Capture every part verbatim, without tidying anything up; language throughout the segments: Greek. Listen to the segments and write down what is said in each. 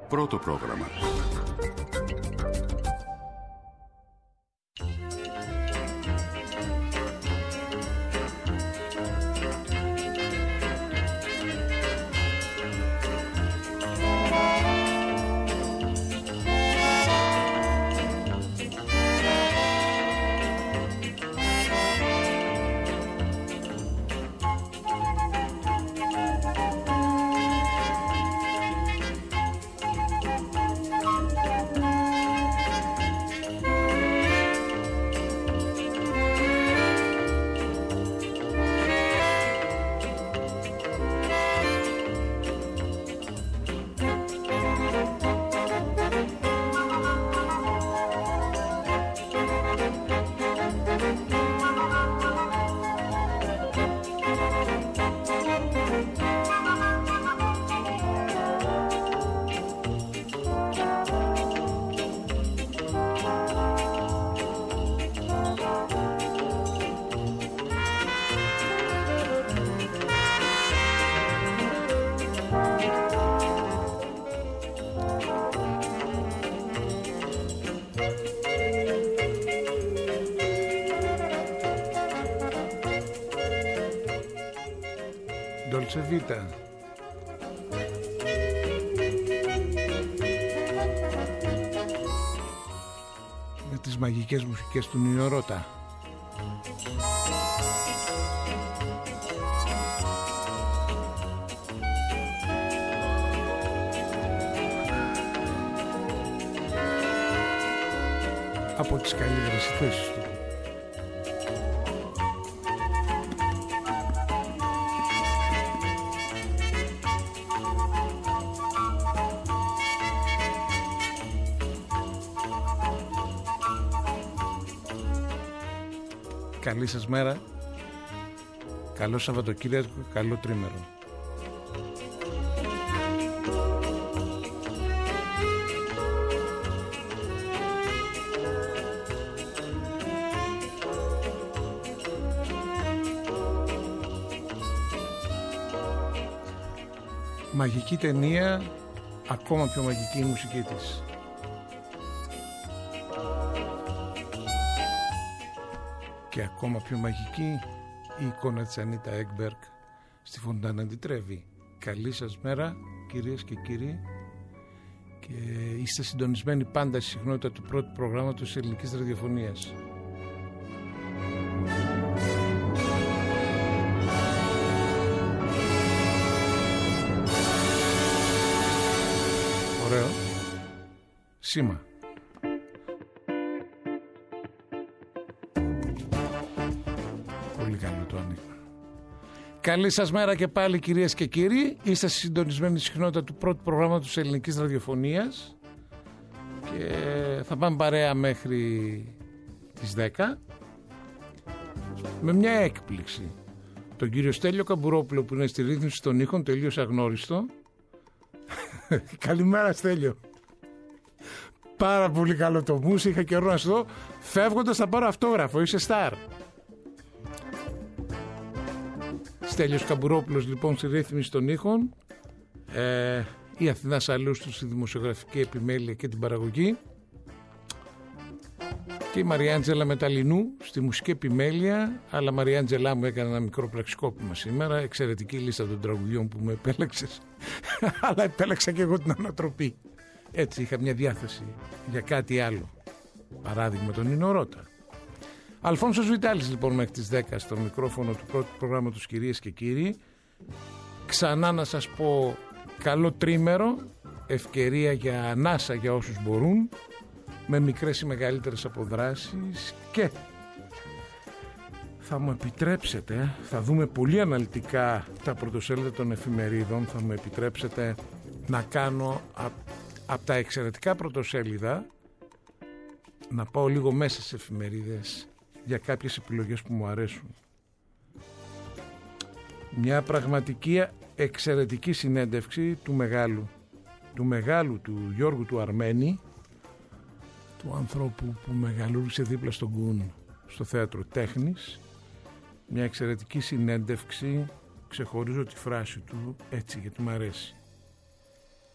Πρώτο πρόγραμμα. Dolce Vita. Με τις μαγικές μουσικές του Νίνο Ρώτα. Από τις καλύτερες θέσεις του. Καλή σας μέρα, καλό Σαββατοκύριακο, καλό τρίμερο. Μαγική ταινία, ακόμα πιο μαγική η μουσική της. Και ακόμα πιο μαγική η εικόνα της Ανίτα Έκμπεργκ στη Φοντάνα τη Τρέβη. Καλή σας μέρα κυρίες και κύριοι, και είστε συντονισμένοι πάντα στη συχνότητα του πρώτου προγράμματος της ελληνικής ραδιοφωνίας. Ωραίο σήμα. Πολύ καλό το άνοιγμα. Καλή σας μέρα και πάλι κυρίες και κύριοι. Είστε συντονισμένοι στη συχνότητα του πρώτου προγράμματος της ελληνικής ραδιοφωνίας και θα πάμε παρέα μέχρι τις δέκα με μια έκπληξη. Τον κύριο Στέλιο Καμπουρόπουλο που είναι στη ρύθμιση των ήχων, τελείως αγνώριστο. Καλημέρα Στέλιο. Πάρα πολύ καλό το μους, είχα καιρό να σου δω. Φεύγοντας θα πάρω αυτόγραφο, είσαι στάρ. Στέλιος Καμπουρόπουλος λοιπόν στη ρύθμιση των ήχων, ε, η Αθηνά Σαλούστου στη δημοσιογραφική επιμέλεια και την παραγωγή, και η Μαριάντζελα Μεταλλινού στη μουσική επιμέλεια. Αλλά Μαριάντζελά μου έκανε ένα μικρό πραξικόπημα σήμερα, εξαιρετική λίστα των τραγουδιών που με επέλεξες. Αλλά επέλεξα και εγώ την ανατροπή. Έτσι είχα μια διάθεση για κάτι άλλο. Παράδειγμα τον Νίνο Ρώτα. Αλφόνσος Βιτάλης λοιπόν μέχρι τις δέκα στο μικρόφωνο του πρώτου προγράμματος, κυρίες και κύριοι. Ξανά να σας πω καλό τρίμερο, ευκαιρία για ανάσα για όσους μπορούν, με μικρές ή μεγαλύτερες αποδράσεις, και θα μου επιτρέψετε, θα δούμε πολύ αναλυτικά τα πρωτοσέλιδα των εφημερίδων, θα μου επιτρέψετε να κάνω από απ τα εξαιρετικά πρωτοσέλιδα να πάω λίγο μέσα στις εφημερίδες για κάποιες επιλογές που μου αρέσουν. Μια πραγματική εξαιρετική συνέντευξη του μεγάλου, του μεγάλου του Γιώργου του Αρμένη, του ανθρώπου που μεγαλούρισε δίπλα στον Κουν στο θέατρο τέχνης. Μια εξαιρετική συνέντευξη, ξεχωρίζω τη φράση του έτσι γιατί μου αρέσει.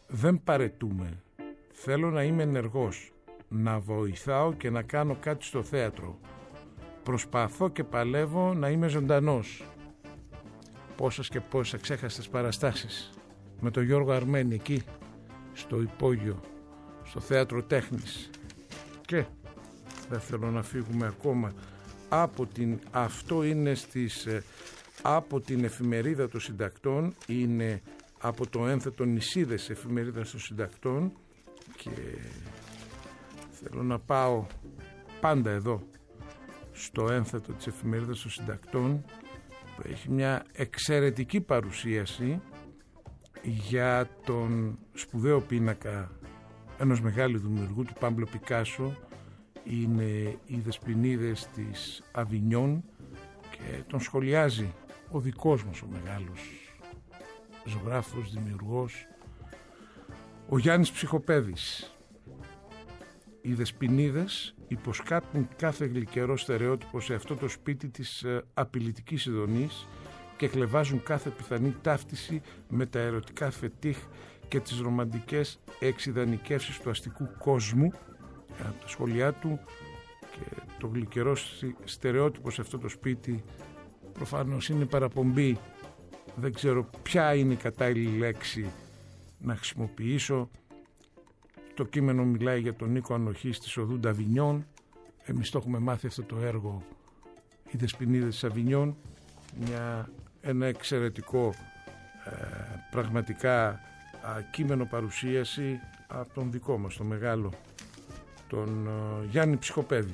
δεν παρετούμε. Θέλω να είμαι ενεργός, να βοηθάω και να κάνω κάτι στο θέατρο. Προσπαθώ και παλεύω να είμαι ζωντανός. Πόσες και πόσες ξέχαστες παραστάσεις με τον Γιώργο Αρμένη εκεί στο υπόγειο, στο Θέατρο Τέχνης. Και δεν θέλω να φύγουμε ακόμα από την, αυτό είναι στις, από την εφημερίδα των συντακτών, είναι από το ένθετο Νησίδες εφημερίδα των συντακτών, και θέλω να πάω πάντα εδώ στο ένθετο της εφημερίδας των συντακτών, που έχει μια εξαιρετική παρουσίαση για τον σπουδαίο πίνακα ενός μεγάλου δημιουργού, του Πάμπλο Πικάσο. Είναι οι Δεσποινίδες της Αβινιών και τον σχολιάζει ο δικός μας ο μεγάλος ζωγράφος, δημιουργός, ο Γιάννης Ψυχοπέδης. Οι Δεσποινίδες υποσκάπτουν κάθε γλυκερό στερεότυπο σε αυτό το σπίτι της απειλητικής ειδονής και κλεβάζουν κάθε πιθανή ταύτιση με τα ερωτικά φετίχ και τις ρομαντικές εξιδανικεύσεις του αστικού κόσμου. Από τα σχόλιά του, και το γλυκερό στερεότυπο σε αυτό το σπίτι προφανώς είναι παραπομπή, δεν ξέρω ποια είναι η κατάλληλη λέξη να χρησιμοποιήσω. Το κείμενο μιλάει για τον Νίκο Ανοχής της οδού Νταβινιών. Εμείς το έχουμε μάθει αυτό το έργο, οι Δεσποινίδες της Αβινιών, μια, ένα εξαιρετικό ε, πραγματικά α, κείμενο παρουσίαση από τον δικό μας, τον μεγάλο, τον uh, Γιάννη Ψυχοπέδη.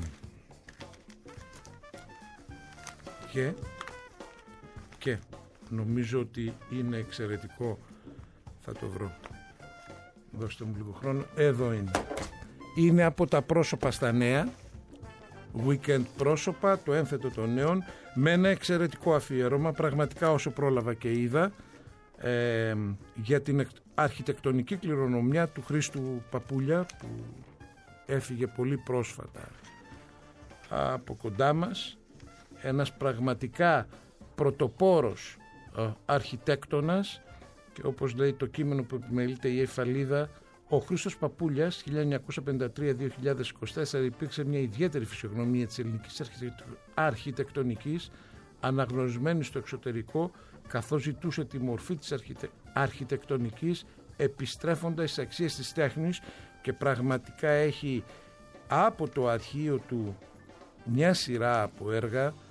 Και, και νομίζω ότι είναι εξαιρετικό, θα το βρω, δώστε μου λίγο χρόνο, εδώ είναι. Είναι από τα πρόσωπα στα νέα, weekend πρόσωπα, το ένθετο των νέων, με ένα εξαιρετικό αφιέρωμα, πραγματικά όσο πρόλαβα και είδα, ε, για την αρχιτεκτονική κληρονομιά του Χρήστου Παπούλια, που έφυγε πολύ πρόσφατα από κοντά μας, ένας πραγματικά πρωτοπόρος ε, αρχιτέκτονας, και όπως λέει το κείμενο που επιμελείται η Εφαλίδα, ο Χρήστος Παπούλιας χίλια εννιακόσια πενήντα τρία με δύο χιλιάδες είκοσι τέσσερα υπήρξε μια ιδιαίτερη φυσιογνωμία της ελληνικής αρχιτεκτονικής, αναγνωρισμένη στο εξωτερικό, καθώς ζητούσε τη μορφή της αρχιτε... αρχιτεκτονικής επιστρέφοντας στις αξίες της τέχνης, και πραγματικά έχει από το αρχείο του μια σειρά από έργα α,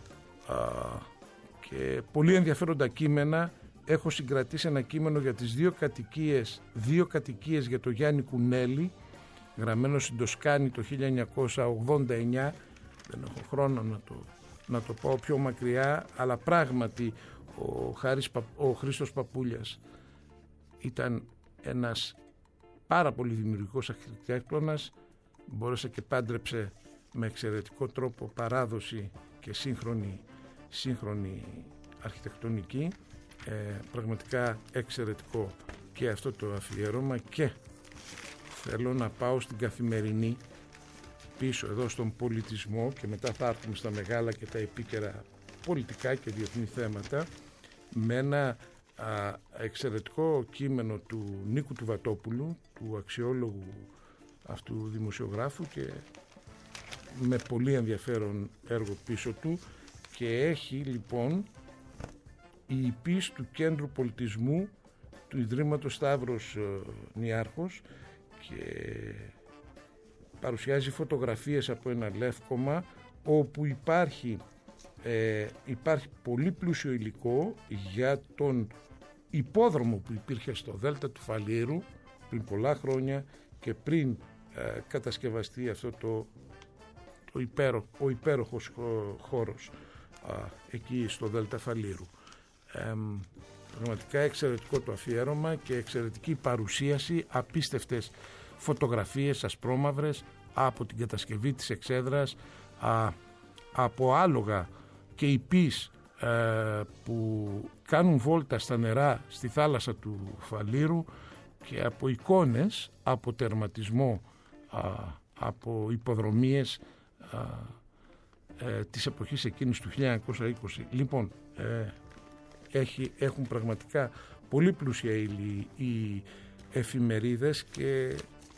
και πολύ ενδιαφέροντα κείμενα. Έχω συγκρατήσει ένα κείμενο για τις δύο κατοικίες, δύο κατοικίες για το Γιάννη Κουνέλη, γραμμένο στην Τοσκάνη το χίλια εννιακόσια ογδόντα εννιά. Δεν έχω χρόνο να το, να το πάω πιο μακριά, αλλά πράγματι ο, Χάρης, ο Χρήστος Παπούλιας ήταν ένας πάρα πολύ δημιουργικός αρχιτέκτονας, μπόρεσε και πάντρεψε με εξαιρετικό τρόπο παράδοση και σύγχρονη, σύγχρονη αρχιτεκτονική. Ε, πραγματικά εξαιρετικό και αυτό το αφιέρωμα. Και θέλω να πάω στην καθημερινή, πίσω εδώ στον πολιτισμό, και μετά θα έρθουμε στα μεγάλα και τα επίκαιρα πολιτικά και διεθνή θέματα, με ένα α, εξαιρετικό κείμενο του Νίκου του Βατόπουλου, του αξιόλογου αυτού δημοσιογράφου, και με πολύ ενδιαφέρον έργο πίσω του, και έχει λοιπόν η υπής του Κέντρου Πολιτισμού του Ιδρύματος Σταύρος Νιάρχος, και παρουσιάζει φωτογραφίες από ένα λεύκομα όπου υπάρχει, ε, υπάρχει πολύ πλούσιο υλικό για τον υπόδρομο που υπήρχε στο Δέλτα του Φαλήρου πριν πολλά χρόνια, και πριν ε, κατασκευαστεί αυτό το, το υπέρο, ο υπέροχος χώρος α, εκεί στο Δέλτα Φαλήρου. Ε, πραγματικά εξαιρετικό το αφιέρωμα και εξαιρετική παρουσίαση, απίστευτες φωτογραφίες ασπρόμαυρες από την κατασκευή της εξέδρας, α, από άλογα και υπείς ε, που κάνουν βόλτα στα νερά στη θάλασσα του Φαλήρου, και από εικόνες, από τερματισμό, α, από υποδρομίες α, ε, της εποχής εκείνης του χίλια εννιακόσια είκοσι. Λοιπόν, ε, έχει, έχουν πραγματικά πολύ πλούσια ύλη οι εφημερίδες και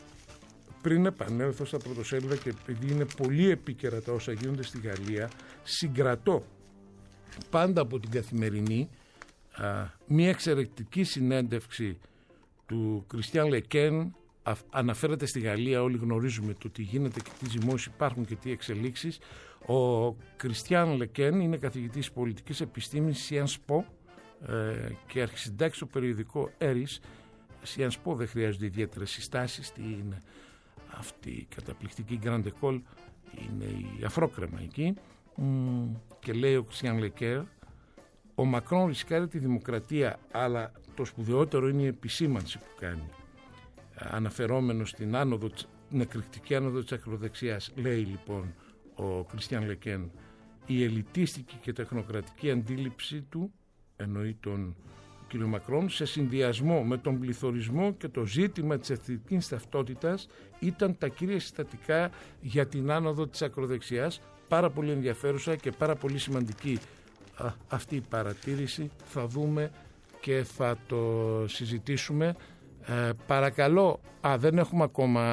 πριν επανέλθω στα πρωτοσέλιδα και επειδή είναι πολύ επίκαιρα τα όσα γίνονται στη Γαλλία, συγκρατώ πάντα από την Καθημερινή α, μια εξαιρετική συνέντευξη του Κριστιαν Λεκέν. Αναφέρεται στη Γαλλία, όλοι γνωρίζουμε το τι γίνεται και τι ζυμώσεις υπάρχουν και τι εξελίξεις. Ο Κριστιαν Λεκέν είναι καθηγητής πολιτικής επιστήμης Sciences Po ε, και αρχισυντάξει στο περιοδικό Eris. Sciences Po δεν χρειάζονται ιδιαίτερες συστάσεις. Τι είναι αυτή η καταπληκτική Grande École, είναι η αφρόκρεμα εκεί. Mm, και λέει ο Κριστιαν Λεκέν, ο Μακρόν ρισκάρει τη δημοκρατία, αλλά το σπουδαιότερο είναι η επισήμανση που κάνει. Αναφερόμενο στην άνοδο, την εκρηκτική άνοδο της ακροδεξιάς, λέει λοιπόν ο Κριστιαν Λεκέν, η ελιτίστικη και τεχνοκρατική αντίληψη του, εννοεί τον κ. Μακρόν, σε συνδυασμό με τον πληθωρισμό και το ζήτημα της εθνικής ταυτότητας ήταν τα κύρια συστατικά για την άνοδο της ακροδεξιάς. Πάρα πολύ ενδιαφέρουσα και πάρα πολύ σημαντική α, αυτή η παρατήρηση. Θα δούμε και θα το συζητήσουμε. Ε, παρακαλώ, α, δεν έχουμε ακόμα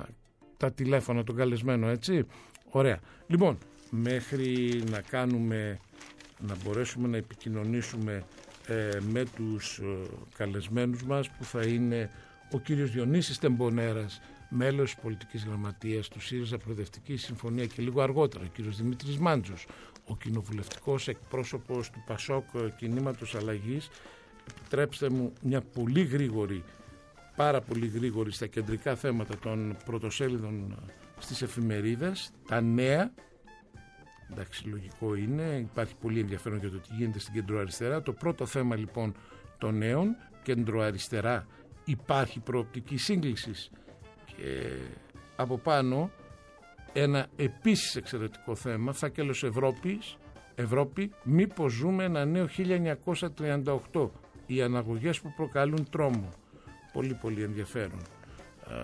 τα τηλέφωνα των καλεσμένων, έτσι. Ωραία. Λοιπόν, μέχρι να κάνουμε, να μπορέσουμε να επικοινωνήσουμε ε, με τους ε, καλεσμένους μας, που θα είναι ο κύριος Διονύσης Τεμπονέρας, μέλος της πολιτικής γραμματείας του ΣΥΡΙΖΑ Προοδευτική Συμφωνία, και λίγο αργότερα ο κύριος Δημήτρης Μάντζος, ο κοινοβουλευτικός εκπρόσωπος του ΠΑΣΟΚ Κινήματος Αλλαγής. Επιτρέψτε μου μια πολύ γρήγορη, πάρα πολύ γρήγορη στα κεντρικά θέματα των πρωτοσέλιδων στις εφημερίδες, τα νέα. Εντάξει, λογικό είναι, υπάρχει πολύ ενδιαφέρον για το τι γίνεται στην κεντροαριστερά. Το πρώτο θέμα λοιπόν των νέων, κεντροαριστερά, υπάρχει προοπτική σύγκλησης. Και από πάνω ένα επίσης εξαιρετικό θέμα, φάκελος Ευρώπης, Ευρώπη, μήπως ζούμε ένα νέο χίλια εννιακόσια τριάντα οκτώ, οι αναγωγές που προκαλούν τρόμο. Πολύ πολύ ενδιαφέρον. Α,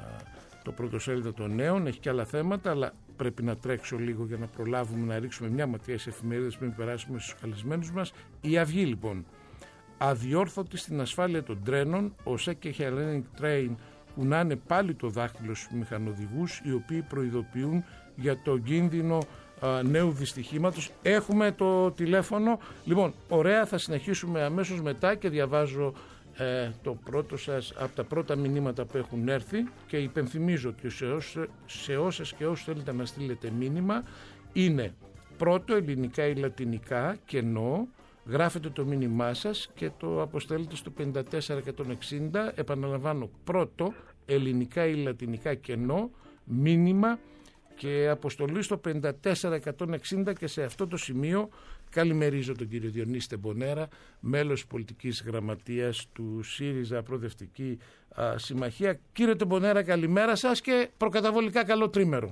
το πρωτοσέλιδο των νέων έχει και άλλα θέματα, αλλά πρέπει να τρέξω λίγο για να προλάβουμε να ρίξουμε μια ματιά σε εφημερίδες πριν περάσουμε στους καλεσμένους μας. Η Αυγή λοιπόν, αδιόρθωτη στην ασφάλεια των τρένων, ο ΣΕΚ και Hellenic Train κουνάνε πάλι το δάχτυλο στους μηχανοδηγούς, οι οποίοι προειδοποιούν για το κίνδυνο α, νέου δυστυχήματος. Έχουμε το τηλέφωνο. Λοιπόν, ωραία, θα συνεχίσουμε αμέσως μετά και διαβάζω ε, το πρώτο σας από τα πρώτα μηνύματα που έχουν έρθει και υπενθυμίζω ότι σε, όσες, σε όσες και όσους θέλετε να στείλετε μήνυμα είναι πρώτο ελληνικά ή λατινικά κενό, γράφετε το μήνυμά σας και το αποστέλλετε στο πέντε τέσσερα εκατόν εξήντα. Επαναλαμβάνω, πρώτο ελληνικά ή λατινικά κενό, μήνυμα και αποστολή στο πέντε τέσσερα εκατόν εξήντα. Και σε αυτό το σημείο καλημερίζω τον κύριο Διονύση Τεμπονέρα, μέλος πολιτικής γραμματείας του ΣΥΡΙΖΑ Προοδευτική α, Συμμαχία. Κύριε Τεμπονέρα, καλημέρα σας και προκαταβολικά καλό τρίμερο.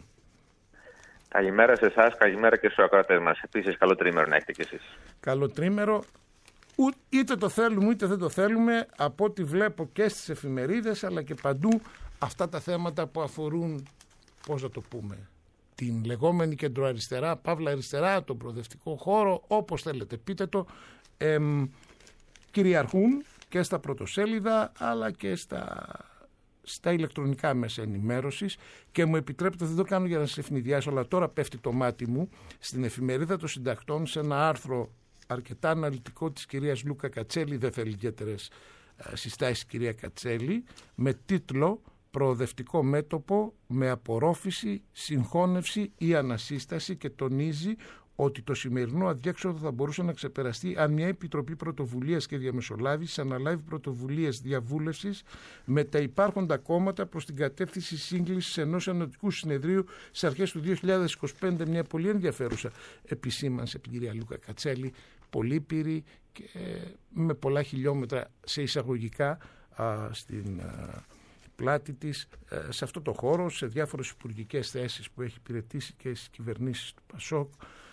Καλημέρα σε εσάς, καλημέρα και στους ακροατές μας. Επίσης, καλό τρίμερο να έχετε κι εσείς. Καλό τρίμερο. Είτε το θέλουμε είτε δεν το θέλουμε, από ό,τι βλέπω και στις εφημερίδες αλλά και παντού, αυτά τα θέματα που αφορούν, πώς να το πούμε, την λεγόμενη κεντροαριστερά, παύλα αριστερά, τον προοδευτικό χώρο, όπως θέλετε πείτε το, εμ, κυριαρχούν και στα πρωτοσέλιδα αλλά και στα... στα ηλεκτρονικά μέσα ενημέρωσης. Και μου επιτρέπετε, δεν το κάνω για να σας ευνηδιάσω, αλλά τώρα πέφτει το μάτι μου στην εφημερίδα των συντακτών σε ένα άρθρο αρκετά αναλυτικό της κυρίας Λούκα Κατσέλη, δεν θέλει ιδιαίτερες συστάσεις κυρία Κατσέλη, με τίτλο «Προοδευτικό μέτωπο με απορρόφηση, συγχώνευση ή ανασύσταση», και τονίζει ότι το σημερινό αδιέξοδο θα μπορούσε να ξεπεραστεί αν μια Επιτροπή Πρωτοβουλίας και Διαμεσολάβησης αναλάβει πρωτοβουλίες διαβούλευσης με τα υπάρχοντα κόμματα προς την κατεύθυνση σύγκλησης ενός ενωτικού συνεδρίου στις αρχές του δύο χιλιάδες είκοσι πέντε. Μια πολύ ενδιαφέρουσα επισήμανση από την κυρία Λούκα Κατσέλη, πολύ πύρη και με πολλά χιλιόμετρα σε εισαγωγικά α, στην α, πλάτη της, α, σε αυτό το χώρο, σε διάφορες υπουργικές θέσεις που έχει υπηρετήσει και στις κυβερνήσεις του ΠΑΣΟΚ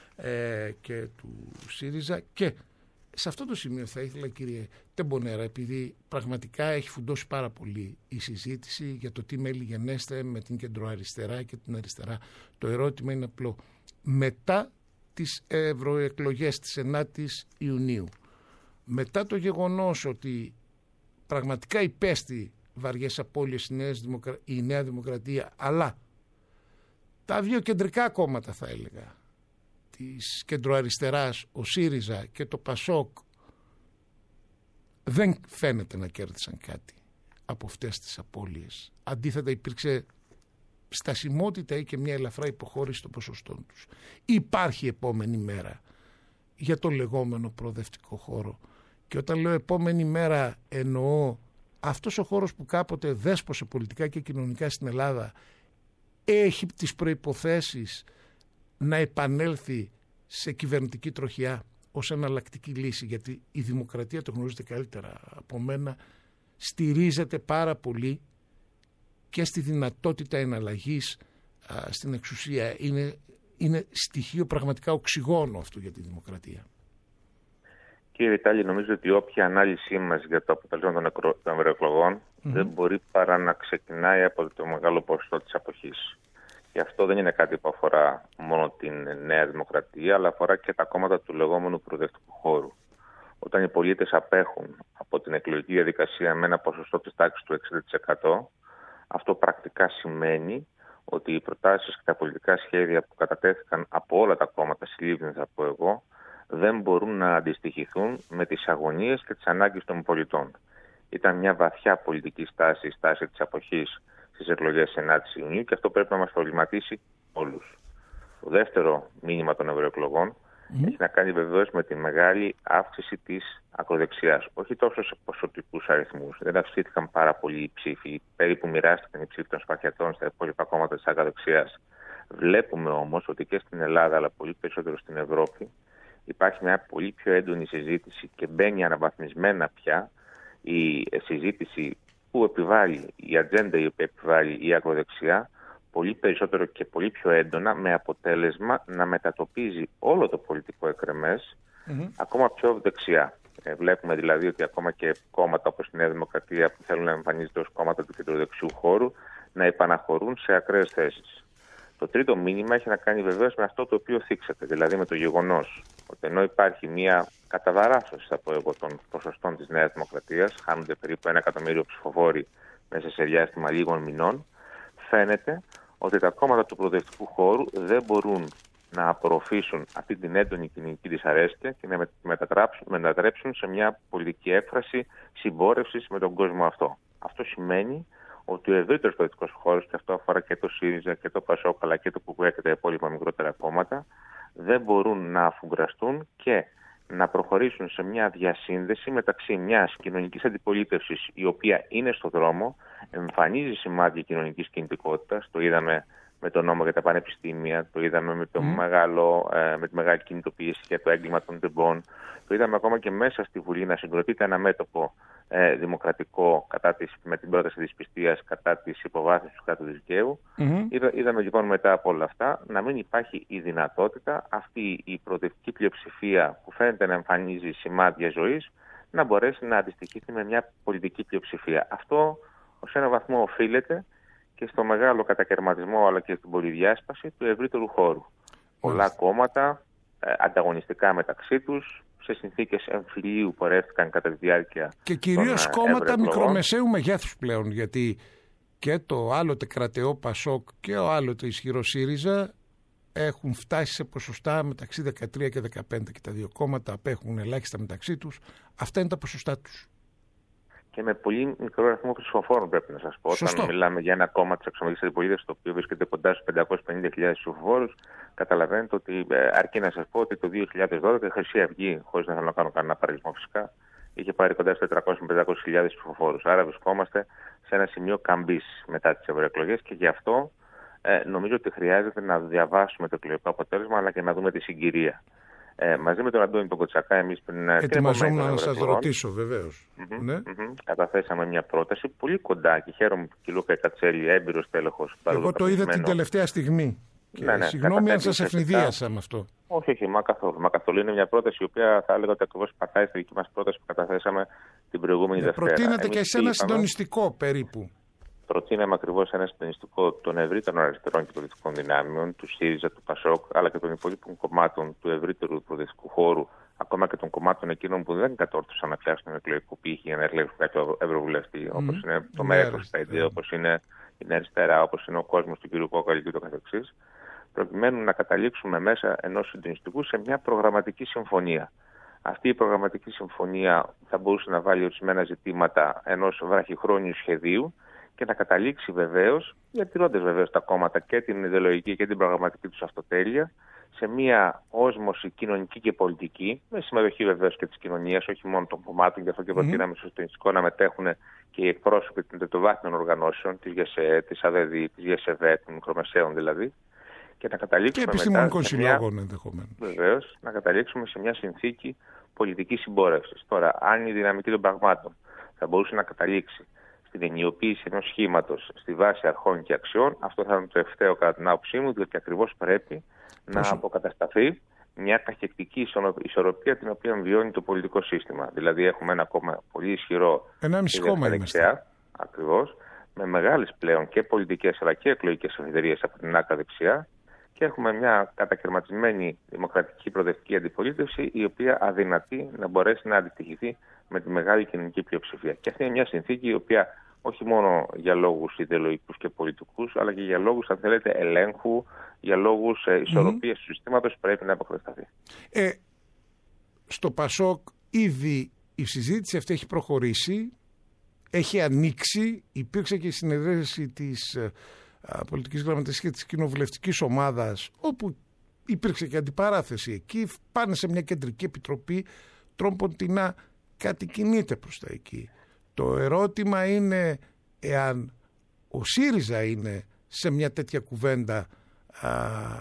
και του ΣΥΡΙΖΑ. Και σε αυτό το σημείο θα ήθελα, κύριε Τεμπονέρα, επειδή πραγματικά έχει φουντώσει πάρα πολύ η συζήτηση για το τι μέλη γενέστε με την κεντροαριστερά και την αριστερά, το ερώτημα είναι απλό. Μετά τις ευρωεκλογές της ενάτης Ιουνίου, μετά το γεγονός ότι πραγματικά υπέστη βαριές απώλειες η Νέα, Δημοκρα... η Νέα Δημοκρατία, αλλά τα δύο κεντρικά κόμματα, θα έλεγα, της κεντροαριστεράς, ο ΣΥΡΙΖΑ και το ΠΑΣΟΚ, δεν φαίνεται να κέρδισαν κάτι από αυτές τις απώλειες. Αντίθετα υπήρξε στασιμότητα ή και μια ελαφρά υποχώρηση των ποσοστών τους. Υπάρχει επόμενη μέρα για το λεγόμενο προοδευτικό χώρο. Και όταν λέω επόμενη μέρα εννοώ αυτός ο χώρος που κάποτε δέσπωσε πολιτικά και κοινωνικά στην Ελλάδα έχει τις προϋποθέσεις να επανέλθει σε κυβερνητική τροχιά ως εναλλακτική λύση, γιατί η δημοκρατία, το γνωρίζετε καλύτερα από μένα, στηρίζεται πάρα πολύ και στη δυνατότητα εναλλαγής α, στην εξουσία. Είναι, είναι στοιχείο πραγματικά οξυγόνο αυτό για τη δημοκρατία. Κύριε Βιτάλη, νομίζω ότι όποια ανάλυση μας για το αποτέλεσμα των ευρωεκλογών mm-hmm. δεν μπορεί παρά να ξεκινάει από το μεγάλο ποσοστό της αποχής. Και αυτό δεν είναι κάτι που αφορά μόνο την Νέα Δημοκρατία, αλλά αφορά και τα κόμματα του λεγόμενου προοδευτικού χώρου. Όταν οι πολίτες απέχουν από την εκλογική διαδικασία με ένα ποσοστό της τάξης του εξήντα τοις εκατό, αυτό πρακτικά σημαίνει ότι οι προτάσεις και τα πολιτικά σχέδια που κατατέθηκαν από όλα τα κόμματα, συλλήβδιν θα πω εγώ, δεν μπορούν να αντιστοιχηθούν με τις αγωνίες και τις ανάγκες των πολιτών. Ήταν μια βαθιά πολιτική στάση, η στάση της αποχής στις εκλογές ενάτη Ιουνίου, και αυτό πρέπει να μας προβληματίσει όλους. Το δεύτερο μήνυμα των ευρωεκλογών mm. έχει να κάνει βεβαίως με τη μεγάλη αύξηση της ακροδεξιάς. Όχι τόσο σε ποσοτικούς αριθμούς. Δεν αυξήθηκαν πάρα πολύ οι ψήφοι. Περίπου μοιράστηκαν οι ψήφοι των Σπαρτιατών στα υπόλοιπα κόμματα της ακροδεξιάς. Βλέπουμε όμως ότι και στην Ελλάδα, αλλά πολύ περισσότερο στην Ευρώπη, υπάρχει μια πολύ πιο έντονη συζήτηση και μπαίνει αναβαθμισμένα πια η συζήτηση που επιβάλλει, η ατζέντα η οποία επιβάλλει η ακροδεξιά, πολύ περισσότερο και πολύ πιο έντονα, με αποτέλεσμα να μετατοπίζει όλο το πολιτικό εκρεμές mm-hmm. ακόμα πιο δεξιά. Ε, βλέπουμε δηλαδή ότι ακόμα και κόμματα όπως η Νέα Δημοκρατία, που θέλουν να εμφανίζονται ως κόμματα του κεντροδεξιού χώρου, να επαναχωρούν σε ακραίες θέσεις. Το τρίτο μήνυμα έχει να κάνει βεβαίως με αυτό το οποίο θίξατε, δηλαδή με το γεγονός ότι ενώ υπάρχει μια καταβαράσωση, θα πω εγώ, των ποσοστών της Νέας Δημοκρατίας, χάνονται περίπου ένα εκατομμύριο ψηφοφόροι μέσα σε διάστημα λίγων μηνών, φαίνεται ότι τα κόμματα του προοδευτικού χώρου δεν μπορούν να απορροφήσουν αυτή την έντονη κοινωνική δυσαρέσκεια και να μετατρέψουν σε μια πολιτική έκφραση συμπόρευσης με τον κόσμο αυτό. Αυτό σημαίνει ότι ο ευρύτερος πολιτικός χώρος, και αυτό αφορά και το ΣΥΡΙΖΑ και το ΠΑΣΟΚ αλλά και το ΚΚΕ και τα υπόλοιπα μικρότερα κόμματα, δεν μπορούν να αφουγκραστούν και να προχωρήσουν σε μια διασύνδεση μεταξύ μιας κοινωνικής αντιπολίτευσης, η οποία είναι στο δρόμο, εμφανίζει σημάδια κοινωνικής κινητικότητας, το είδαμε με τον νόμο για τα πανεπιστήμια, το είδαμε με, το mm. μεγάλο, ε, με τη μεγάλη κινητοποίηση για το έγκλημα των τεμπών, το είδαμε ακόμα και μέσα στη Βουλή να συγκροτείται ένα μέτωπο ε, δημοκρατικό κατά της, με την πρόταση της πιστείας κατά της υποβάθμισης του κράτους δικαίου. Mm-hmm. Είδα, είδαμε λοιπόν μετά από όλα αυτά να μην υπάρχει η δυνατότητα αυτή η προοδευτική πλειοψηφία που φαίνεται να εμφανίζει σημάδια ζωής να μπορέσει να αντιστοιχίσει με μια πολιτική πλειοψηφία. Αυτό ως ένα βαθμό οφείλεται και στο μεγάλο κατακαιρματισμό αλλά και στην πολυδιάσπαση του ευρύτερου χώρου. Πολλά κόμματα ε, ανταγωνιστικά μεταξύ τους, σε συνθήκες εμφυλίου πορεύτηκαν κατά τη διάρκεια. Και κυρίως κόμματα μικρομεσαίου μεγέθους πλέον, γιατί και το άλλοτε κρατεό ΠΑΣΟΚ και ο άλλοτε ισχυρό ΣΥΡΙΖΑ έχουν φτάσει σε ποσοστά μεταξύ δεκατρία και δεκαπέντε και τα δύο κόμματα απέχουν ελάχιστα μεταξύ τους. Αυτά είναι τα ποσοστά τους. Και με πολύ μικρό αριθμό ψηφοφόρων, πρέπει να σας πω. Σωστό. Όταν μιλάμε για ένα κόμμα της εξωματικής αντιπολίτευσης, το οποίο βρίσκεται κοντά στους πεντακόσιες πενήντα χιλιάδες ψηφοφόρους, καταλαβαίνετε ότι αρκεί να σας πω ότι το δύο χιλιάδες δώδεκα η Χρυσή Αυγή, χωρίς να θέλω να κάνω κανένα παραλυσμό φυσικά, είχε πάρει κοντά στους τετρακόσιες με πεντακόσιες χιλιάδες ψηφοφόρους. Άρα βρισκόμαστε σε ένα σημείο καμπής μετά τις ευρωεκλογές και γι' αυτό ε, νομίζω ότι χρειάζεται να διαβάσουμε το εκλογικό αποτέλεσμα αλλά και να δούμε τη συγκυρία. Ε, μαζί με τον Αντώνη τον Κοτσακά, εμείς πριν. Ετοιμαζόμουν να σας ρωτήσω, βεβαίως. Mm-hmm, ναι. mm-hmm, καταθέσαμε μια πρόταση πολύ κοντά και χαίρομαι που η Λούκα Κατσέλη, έμπειρος τέλεχος. Εγώ το είδα την τελευταία στιγμή. Και ναι, ναι, συγγνώμη αν σας ευνηδίασα με αυτό. Όχι, όχι, μα καθόλου. Μα καθόλου. Είναι μια πρόταση η οποία θα έλεγα ότι ακριβώς πατάει στη δική μας πρόταση που καταθέσαμε την προηγούμενη ναι, Δευτέρα. Προτείνατε και σε ένα συντονιστικό περίπου. Προτείναμε ακριβώς ένα συντονιστικό των ευρύτερων αριστερών και πολιτικών δυνάμεων, του ΣΥΡΙΖΑ, του ΠΑΣΟΚ, αλλά και των υπόλοιπων κομμάτων του ευρύτερου προοδευτικού χώρου, ακόμα και των κομμάτων εκείνων που δεν κατόρθωσαν να πιάσουν τον εκλογικό πύχη για να εκλέξουν κάποιο ευρωβουλευτή, mm. όπως είναι το ΜΕΡΑ, yeah. όπως είναι η Νέα Αριστερά, όπως είναι ο κόσμος του κ. Κόκαλη και το καθεξής, προκειμένου να καταλήξουμε μέσα ενός συντονιστικού σε μια προγραμματική συμφωνία. Αυτή η προγραμματική συμφωνία θα μπορούσε να βάλει ορισμένα ζητήματα ενός βραχυχρόνιου σχεδίου και να καταλήξει βεβαίως, διατηρώντας βεβαίως τα κόμματα και την ιδεολογική και την προγραμματική τους αυτοτέλεια, σε μια όσμωση κοινωνική και πολιτική, με συμμετοχή βεβαίως και της κοινωνίας, όχι μόνο των κομμάτων, γι' αυτό και προτείναμε mm-hmm. στο συντονιστικό να μετέχουν και οι εκπρόσωποι των τετοβάθμιων οργανώσεων, της ΓΕΣΕ, της ΑΔΕΔ, της ΓΕΣΕΒΕ, των μικρομεσαίων δηλαδή, και να καταλήξουμε και επιστημονικών συλλόγων ενδεχομένως. Βεβαίως, να καταλήξουμε σε μια συνθήκη πολιτικής συμπόρευσης. Τώρα, αν η δυναμική των πραγμάτων θα μπορούσε να καταλήξει στην ενιοποίηση ενός σχήματος στη βάση αρχών και αξιών, αυτό θα είναι το ευθέω κατά την άποψή μου, διότι ακριβώς πρέπει να Πόσο? αποκατασταθεί μια καχεκτική ισορροπία την οποία βιώνει το πολιτικό σύστημα. Δηλαδή, έχουμε ένα κόμμα πολύ ισχυρό. Ενάμιση κόμμα είμαστε. Ακριβώς, με μεγάλες πλέον και πολιτικές αλλά και εκλογικές αφιτερίες από την άκρα δεξιά. Και έχουμε μια κατακαιρματισμένη δημοκρατική προοδευτική αντιπολίτευση, η οποία αδυνατεί να μπορέσει να αντιστοιχηθεί με τη μεγάλη κοινωνική πλειοψηφία. Και αυτή είναι μια συνθήκη η οποία όχι μόνο για λόγους ιδεολογικούς και πολιτικούς, αλλά και για λόγους, αν θέλετε, ελέγχου, για λόγους ε, ισορροπίας mm-hmm. του συστήματος πρέπει να αποκατασταθεί. Ε, στο ΠΑΣΟΚ ήδη η συζήτηση αυτή έχει προχωρήσει, έχει ανοίξει, υπήρξε και η συνεδρίαση της πολιτικής γραμματείας και της κοινοβουλευτικής ομάδας, όπου υπήρξε και αντιπαράθεση εκεί, πάνε σε μια κεντρική επιτροπή, τρόμποντινά κάτι κινείται προς τα εκεί. Το ερώτημα είναι εάν ο ΣΥΡΙΖΑ είναι σε μια τέτοια κουβέντα α,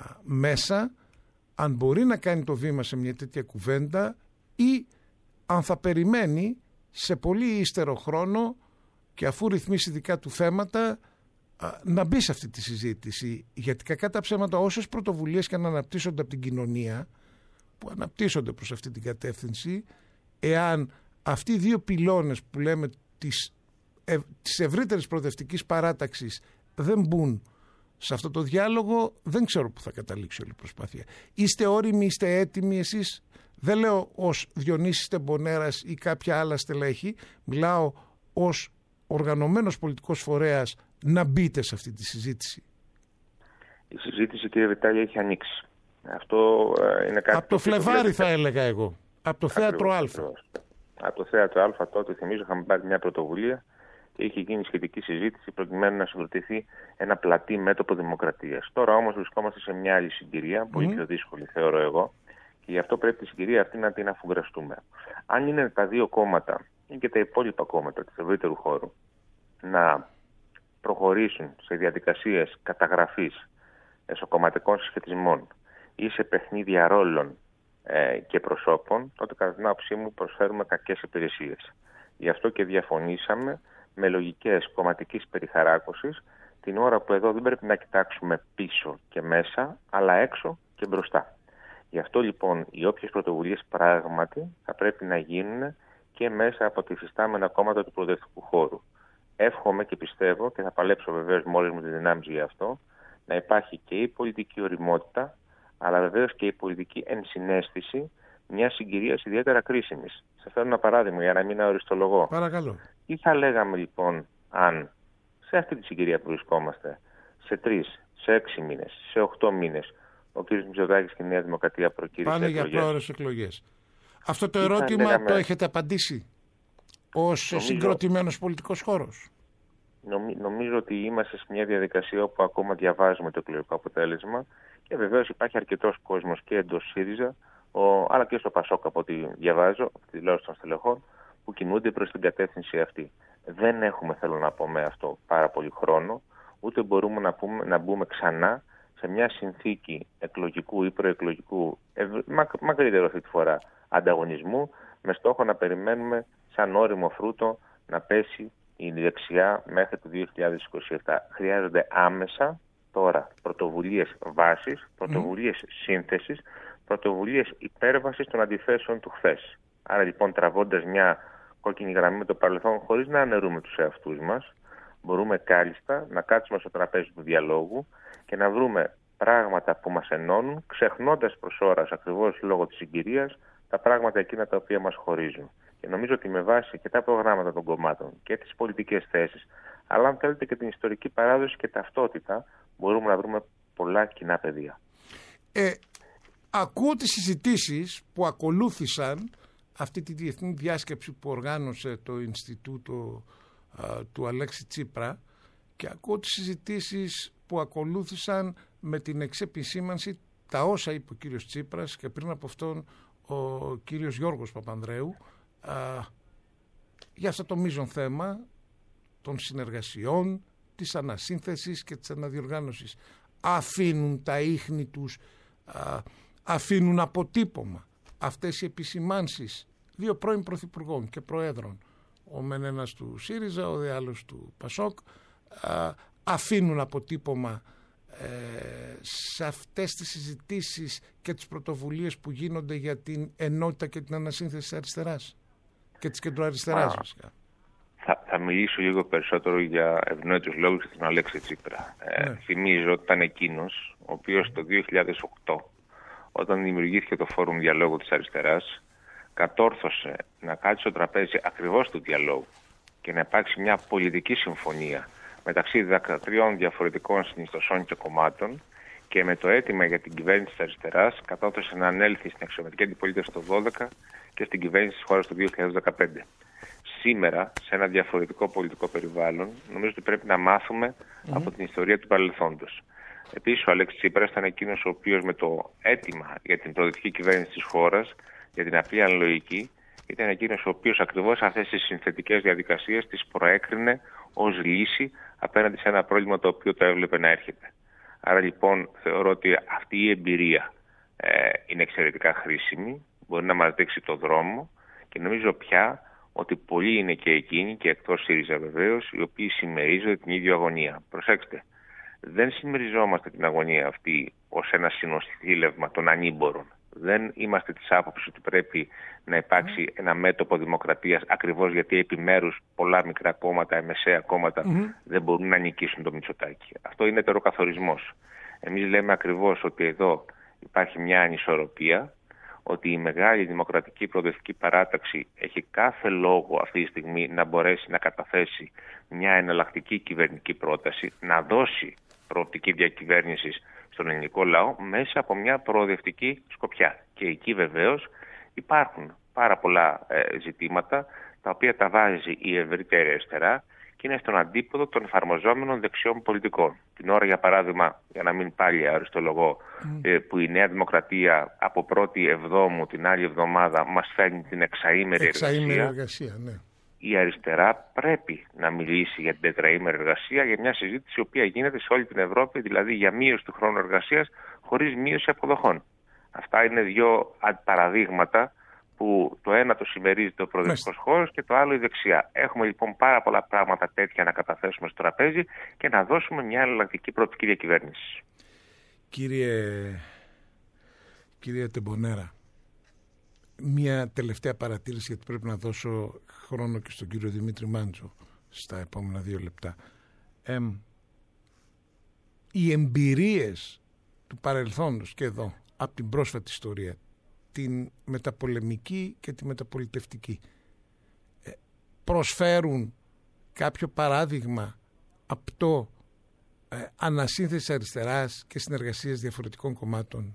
μέσα, αν μπορεί να κάνει το βήμα σε μια τέτοια κουβέντα ή αν θα περιμένει σε πολύ ύστερο χρόνο και αφού ρυθμίσει δικά του θέματα να μπει σε αυτή τη συζήτηση, γιατί κακά τα ψέματα όσες πρωτοβουλίες και να αναπτύσσονται από την κοινωνία που αναπτύσσονται προς αυτή την κατεύθυνση, εάν αυτοί οι δύο πυλώνες που λέμε της, ευ, της ευρύτερης προοδευτικής παράταξης δεν μπουν σε αυτό το διάλογο, δεν ξέρω που θα καταλήξει όλη η προσπάθεια. Είστε όριμοι, είστε έτοιμοι εσείς? Δεν λέω ως Διονύσης Τεμπονέρας ή κάποια άλλα στελέχη, μιλάω ως οργανωμένος πολιτικός φορέας να μπείτε σε αυτή τη συζήτηση. Η συζήτηση, κύριε Βιτάλη, έχει ανοίξει. Αυτό είναι κάτι. Από το Φλεβάρι θα έλεγα εγώ. Από το Θέατρο Α. Από το Θέατρο Α τότε, θυμίζω, είχαμε πάρει μια πρωτοβουλία και είχε γίνει σχετική συζήτηση προκειμένου να συγκροτηθεί ένα πλατή μέτωπο δημοκρατίας. Τώρα όμως βρισκόμαστε σε μια άλλη συγκυρία, πολύ mm. πιο δύσκολη θεωρώ εγώ, και γι' αυτό πρέπει τη συγκυρία αυτή να την αφουγκραστούμε. Αν είναι τα δύο κόμματα ή και τα υπόλοιπα κόμματα του ευρύτερου χώρου να προχωρήσουν σε διαδικασίες καταγραφής εσωκομματικών συσχετισμών ή σε παιχνίδια ρόλων ε, και προσώπων, τότε κατά την άποψή μου προσφέρουμε κακές υπηρεσίες. Γι' αυτό και διαφωνήσαμε με λογικές κομματικής περιχαράκωσης, την ώρα που εδώ δεν πρέπει να κοιτάξουμε πίσω και μέσα, αλλά έξω και μπροστά. Γι' αυτό λοιπόν οι όποιες πρωτοβουλίες πράγματι θα πρέπει να γίνουν και μέσα από τη φυστάμενα κόμματα του προοδευτικού χώρου. Εύχομαι και πιστεύω, και θα παλέψω βεβαίως με όλες μου τις δυνάμεις για αυτό, να υπάρχει και η πολιτική ωριμότητα, αλλά βεβαίως και η πολιτική ενσυναίσθηση μιας συγκυρίας ιδιαίτερα κρίσιμης. Σας φέρνω ένα παράδειγμα για να μην αοριστολογώ. Παρακαλώ. Τι θα λέγαμε λοιπόν αν σε αυτή τη συγκυρία που βρισκόμαστε, σε τρεις, σε έξι μήνες, σε οχτώ μήνες, ο κ. Μητσοτάκης και η Νέα Δημοκρατία προκήρυξε πάνε για πρόορες εκλογές. Αυτό το ερώτημα λέγαμε... το έχετε απαντήσει ως νομίζω... συγκροτημένος πολιτικός χώρος? Νομι... Νομίζω ότι είμαστε σε μια διαδικασία όπου ακόμα διαβάζουμε το εκλογικό αποτέλεσμα και βεβαίως υπάρχει αρκετός κόσμος και εντός ΣΥΡΙΖΑ, ο... αλλά και στο ΠΑΣΟΚ από ό,τι διαβάζω, από τη τηλεόραση των στελεχών, που κινούνται προς την κατεύθυνση αυτή. Δεν έχουμε, θέλω να πω με αυτό, πάρα πολύ χρόνο, ούτε μπορούμε να, πούμε, να μπούμε ξανά σε μια συνθήκη εκλογικού ή προεκλογικού, ευ... μακ... μακρύτερο αυτή τη φορά, ανταγωνισμού, με στόχο να περιμένουμε σαν όριμο φρούτο να πέσει η δεξιά μέχρι το δύο χιλιάδες είκοσι επτά. Χρειάζονται άμεσα τώρα πρωτοβουλίες βάσης, πρωτοβουλίες mm. σύνθεσης, πρωτοβουλίες υπέρβασης των αντιθέσεων του χθες. Άρα λοιπόν, τραβώντας μια κόκκινη γραμμή με το παρελθόν, χωρίς να αναιρούμε τους εαυτούς μας, μπορούμε κάλλιστα να κάτσουμε στο τραπέζι του διαλόγου και να βρούμε πράγματα που μας ενώνουν, ξεχνώντας προς ώρας, ακριβώς λόγω της συγκυρίας, τα πράγματα εκείνα τα οποία μας χωρίζουν. Και νομίζω ότι με βάση και τα προγράμματα των κομμάτων και τις πολιτικές θέσεις, αλλά αν θέλετε και την ιστορική παράδοση και ταυτότητα, μπορούμε να βρούμε πολλά κοινά πεδία. Ε, ακούω τις συζητήσεις που ακολούθησαν αυτή τη διεθνή διάσκεψη που οργάνωσε το Ινστιτούτο α, του Αλέξη Τσίπρα, και ακούω τις συζητήσεις που ακολούθησαν με την εξεπισήμανση τα όσα είπε ο κύριος Τσίπρας και πριν από αυτόν ο κύριος Γιώργος Παπανδρέου α, για αυτό το μείζον θέμα των συνεργασιών, της ανασύνθεσης και της αναδιοργάνωσης. Αφήνουν τα ίχνη τους, α, αφήνουν αποτύπωμα αυτές οι επισημάνσεις δύο πρώην πρωθυπουργών και προέδρων, ο μεν ένας του ΣΥΡΙΖΑ, ο δε άλλος του ΠΑΣΟΚ, α, αφήνουν αποτύπωμα ε, σε αυτές τις συζητήσεις και τις πρωτοβουλίες που γίνονται για την ενότητα και την ανασύνθεση της αριστεράς και της κεντροαριστεράς βασικά. Θα, θα μιλήσω λίγο περισσότερο για ευνόητους λόγους για τον Αλέξη Τσίπρα. Ε, ναι. Θυμίζω ότι ήταν εκείνος ο οποίος το δύο χιλιάδες οκτώ, όταν δημιουργήθηκε το Φόρουμ Διαλόγου της Αριστεράς, κατόρθωσε να κάτσει στο τραπέζι ακριβώς του διαλόγου και να υπάρξει μια πολιτική συμφωνία μεταξύ δεκατρείων διαφορετικών συνιστοσών και κομμάτων, και με το αίτημα για την κυβέρνηση της αριστεράς κατόρθωσε να ανέλθει στην αξιωματική αντιπολίτευση το δύο χιλιάδες δώδεκα και στην κυβέρνηση της χώρας το δύο χιλιάδες δεκαπέντε. Σήμερα, σε ένα διαφορετικό πολιτικό περιβάλλον, νομίζω ότι πρέπει να μάθουμε mm. από την ιστορία του παρελθόντος. Επίσης, ο Αλέξης Τσίπρας ήταν εκείνος ο οποίος με το αίτημα για την προοδευτική κυβέρνηση της χώρας, για την απλή αναλογική, ήταν εκείνος ο οποίος ακριβώς αυτές τις συνθετικές διαδικασίες τις προέκρινε ως λύση απέναντι σε ένα πρόβλημα το οποίο το έβλεπε να έρχεται. Άρα λοιπόν θεωρώ ότι αυτή η εμπειρία ε, είναι εξαιρετικά χρήσιμη, μπορεί να μας δείξει το δρόμο, και νομίζω πια ότι πολλοί είναι και εκείνοι, και εκτός ΣΥΡΙΖΑ βεβαίως, οι οποίοι συμμερίζονται την ίδια αγωνία. Προσέξτε, δεν συμμεριζόμαστε την αγωνία αυτή ως ένα συνοθήλευμα των ανήμπορων. Δεν είμαστε της άποψης ότι πρέπει να υπάρξει mm. ένα μέτωπο δημοκρατίας, ακριβώς γιατί επιμέρους πολλά μικρά κόμματα, μεσαία κόμματα mm. δεν μπορούν να νικήσουν το Μητσοτάκη. Αυτό είναι τεροκαθορισμός. Εμείς λέμε ακριβώς ότι εδώ υπάρχει μια ανισορροπία, ότι η μεγάλη δημοκρατική προοδευτική παράταξη έχει κάθε λόγο αυτή τη στιγμή να μπορέσει να καταθέσει μια εναλλακτική κυβερνητική πρόταση, να δώσει προοπτική διακυβέρνησης στον ελληνικό λαό μέσα από μια προοδευτική σκοπιά. Και εκεί βεβαίως υπάρχουν πάρα πολλά ε, ζητήματα τα οποία τα βάζει η ευρύτερη αριστερά και είναι στον αντίποδο των εφαρμοζόμενων δεξιών πολιτικών. Την ώρα, για παράδειγμα, για να μην πάλι αριστολογώ, mm. ε, που η Νέα Δημοκρατία από πρώτη Εβδόμου την άλλη εβδομάδα μας φέρνει την εξαήμερη εξαήμερη εργασία. εργασία ναι. Η αριστερά πρέπει να μιλήσει για την τετραήμερη εργασία, για μια συζήτηση η οποία γίνεται σε όλη την Ευρώπη, δηλαδή για μείωση του χρόνου εργασίας χωρίς μείωση αποδοχών. Αυτά είναι δύο παραδείγματα που το ένα το συμμερίζεται ο προοδευτικός χώρος και το άλλο η δεξιά. Έχουμε λοιπόν πάρα πολλά πράγματα τέτοια να καταθέσουμε στο τραπέζι και να δώσουμε μια εναλλακτική προοπτική διακυβέρνηση. Κύριε, κύριε Τεμπονέρα, μια τελευταία παρατήρηση, γιατί πρέπει να δώσω χρόνο και στον κύριο Δημήτρη Μάντζο στα επόμενα δύο λεπτά. Ε, οι εμπειρίες του παρελθόντος και εδώ, από την πρόσφατη ιστορία, την μεταπολεμική και τη μεταπολιτευτική, ε, προσφέρουν κάποιο παράδειγμα απτό ε, ανασύνθεση αριστεράς και συνεργασίας διαφορετικών κομμάτων?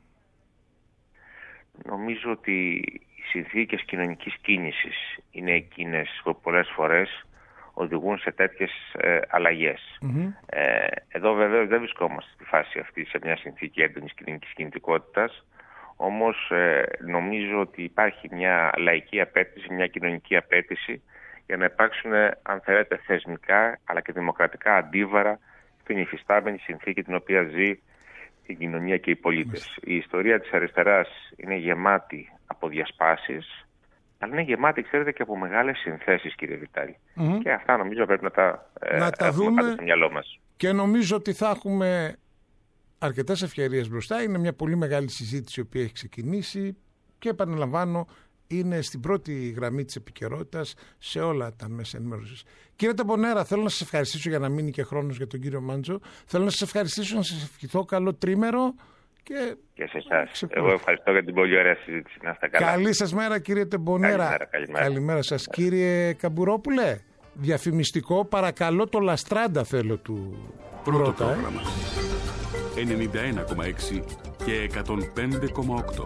Νομίζω ότι οι συνθήκες κοινωνικής κίνησης είναι εκείνες που πολλές φορές οδηγούν σε τέτοιες ε, αλλαγές. Mm-hmm. Ε, εδώ βεβαίως δεν βρισκόμαστε στη φάση αυτή σε μια συνθήκη έντονης κοινωνικής κινητικότητας, όμως ε, νομίζω ότι υπάρχει μια λαϊκή απέτηση, μια κοινωνική απέτηση για να υπάρξουν, αν θέλετε, θεσμικά αλλά και δημοκρατικά αντίβαρα στην υφιστάμενη συνθήκη την οποία ζει η κοινωνία και οι πολίτες. Mm-hmm. Η ιστορία της αριστεράς είναι γεμάτη από διασπάσεις, αλλά είναι γεμάτη, ξέρετε, και από μεγάλες συνθέσεις, κύριε Βιτάλη. Mm-hmm. Και αυτά νομίζω πρέπει να τα, να ε, τα δούμε στο μυαλό μας. Και νομίζω ότι θα έχουμε αρκετές ευκαιρίες μπροστά. Είναι μια πολύ μεγάλη συζήτηση η οποία έχει ξεκινήσει και επαναλαμβάνω είναι στην πρώτη γραμμή της επικαιρότητας σε όλα τα μέσα ενημέρωσης. Κύριε Τεμπονέρα, θέλω να σας ευχαριστήσω για να μείνει και χρόνος για τον κύριο Μάντζο. Θέλω να σας ευχαριστήσω, να σας ευχηθώ καλό τρίμερο Και, και σε εσάς. Εγώ ευχαριστώ για την πολύ ωραία συζήτηση. Να είστε καλά. Καλή σας μέρα, κύριε Τεμπονέρα. Καλημέρα, καλημέρα. Καλημέρα σας, κύριε Καμπουρόπουλε. Διαφημιστικό, παρακαλώ, το Λαστράντα θέλω του Πρώτο Ρώτα, πρόγραμμα. Ε. ενενήντα ένα κόμμα έξι και εκατόν πέντε κόμμα οκτώ.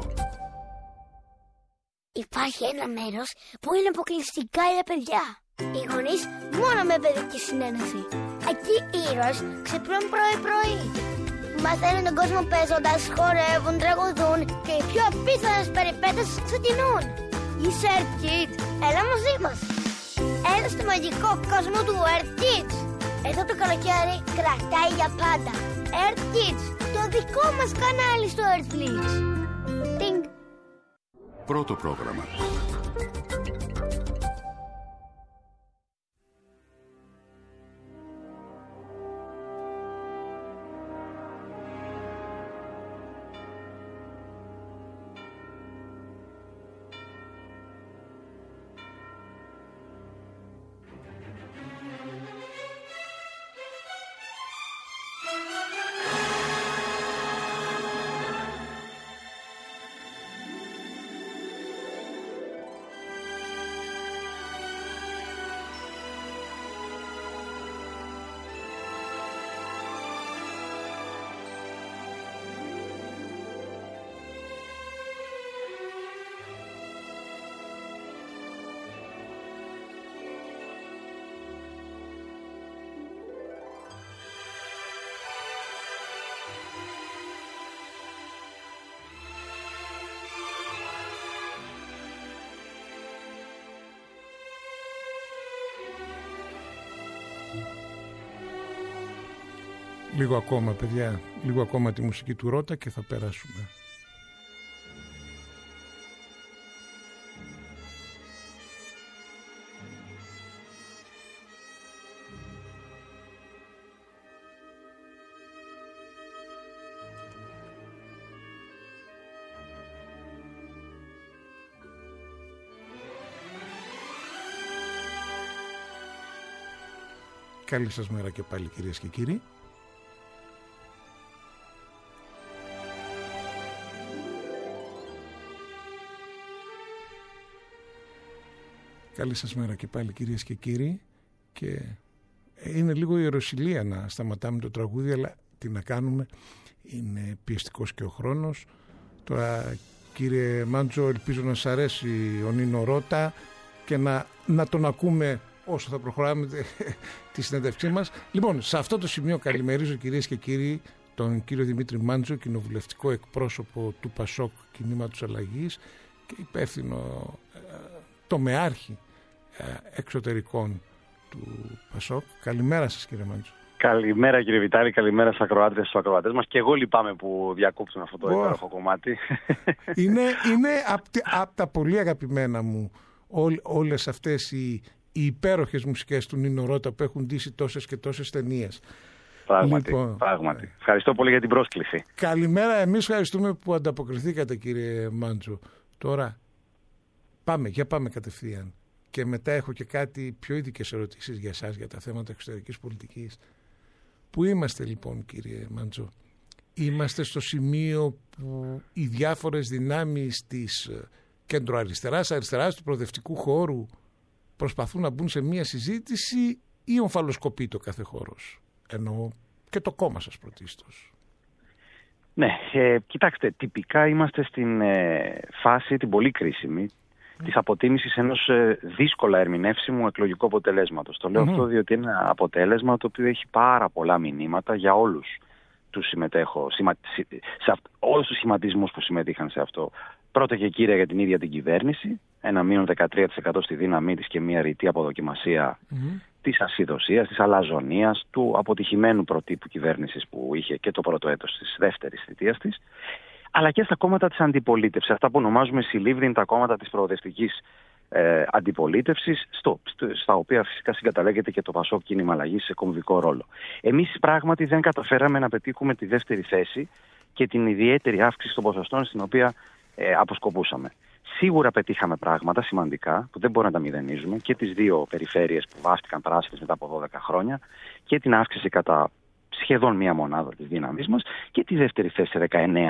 Υπάρχει ένα μέρος που είναι αποκλειστικά για παιδιά. Οι γονείς μόνο με παιδική συνένεση. Εκεί οι ήρωες ξυπνούν πρωί-πρωί. Μαθαίνουν τον κόσμο παίζοντας, χορεύουν, τραγουδούν και οι πιο απίθανες περιπέτειες ξεκινούν. Είσαι Earth Kids, έλα μαζί μας. Έλα στο μαγικό κόσμο του Earth Kids. Εδώ το καλοκαίρι κρατάει για πάντα. Earth Kids, το δικό μας κανάλι στο Earthflix. Τινγκ. Πρώτο πρόγραμμα. Λίγο ακόμα, παιδιά, λίγο ακόμα τη μουσική του Ρώτα και θα περάσουμε. Καλή σας μέρα και πάλι, κυρίες και κύριοι. Καλή σας μέρα και πάλι, κυρίες και κύριοι. Και είναι λίγο ιεροσυλία να σταματάμε το τραγούδι, αλλά τι να κάνουμε, είναι πιεστικός και ο χρόνος. Τώρα, κύριε Μάντζο, ελπίζω να σας αρέσει ο Νίνο Ρώτα και να, να τον ακούμε όσο θα προχωράμε τη συνέντευξή μας. Λοιπόν, σε αυτό το σημείο καλημερίζω, κυρίες και κύριοι, τον κύριο Δημήτρη Μάντζο, κοινοβουλευτικό εκπρόσωπο του Πασόκ Κινήματος Αλλαγής και υπεύθυνο τομεάρχη εξωτερικών του Πασόκ. Καλημέρα σας, κύριε Μάντζο. Καλημέρα, κύριε Βιτάλη, καλημέρα στους ακροάτες, στους ακροατές μας. Και εγώ λυπάμαι που διακόπτουν αυτό το oh. υπέροχο κομμάτι. Είναι, είναι από απ τα πολύ αγαπημένα μου ό, όλες αυτές οι, οι υπέροχες μουσικές του Νίνο Ρώτα που έχουν ντύσει τόσες και τόσες ταινίες. Πράγματι, λοιπόν, πράγματι. Ευχαριστώ πολύ για την πρόσκληση. Καλημέρα, εμείς ευχαριστούμε που ανταποκριθήκατε, κύριε Μάντζο. Τώρα πάμε, για πάμε κατευθείαν. Και μετά έχω και κάτι πιο ειδικές ερωτήσεις για εσάς για τα θέματα εξωτερικής πολιτικής. Πού είμαστε λοιπόν, κύριε Μάντζο? Είμαστε στο σημείο που οι διάφορες δυνάμεις της κέντρο-αριστεράς, αριστεράς του προοδευτικού χώρου προσπαθούν να μπουν σε μία συζήτηση ή ομφαλοσκοπεί το κάθε χώρος? Εννοώ και το κόμμα σας πρωτίστως. Ναι, ε, κοιτάξτε, τυπικά είμαστε στην ε, φάση την πολύ κρίσιμη της αποτίμησης ενός ε, δύσκολα ερμηνεύσιμου εκλογικού αποτελέσματος. Το λέω mm-hmm. αυτό διότι είναι ένα αποτέλεσμα το οποίο έχει πάρα πολλά μηνύματα για όλους τους συμμετέχω, σημα, σε αυ, όλους τους σχηματισμούς που συμμετείχαν σε αυτό. Πρώτα και κύρια για την ίδια την κυβέρνηση, ένα μείον δεκατρία τοις εκατό στη δύναμή της και μια ρητή αποδοκιμασία mm-hmm. της ασυδοσίας, της αλαζονίας, του αποτυχημένου προτύπου κυβέρνησης που είχε και το πρώτο έτος της δεύτερης θητείας της, αλλά και στα κόμματα της αντιπολίτευσης, αυτά που ονομάζουμε συλλήβδιν, τα κόμματα της προοδευτικής ε, αντιπολίτευσης, στο, στο, στα οποία φυσικά συγκαταλέγεται και το Πασόκ Κίνημα Αλλαγής σε κομβικό ρόλο. Εμείς πράγματι δεν καταφέραμε να πετύχουμε τη δεύτερη θέση και την ιδιαίτερη αύξηση των ποσοστών στην οποία ε, αποσκοπούσαμε. Σίγουρα πετύχαμε πράγματα σημαντικά που δεν μπορούμε να τα μηδενίζουμε, και τις δύο περιφέρειες που βάφτηκαν πράσινες μετά από δώδεκα χρόνια και την αύξηση κατά σχεδόν μία μονάδα της δύναμής μας και τη δεύτερη θέση σε δεκαεννέα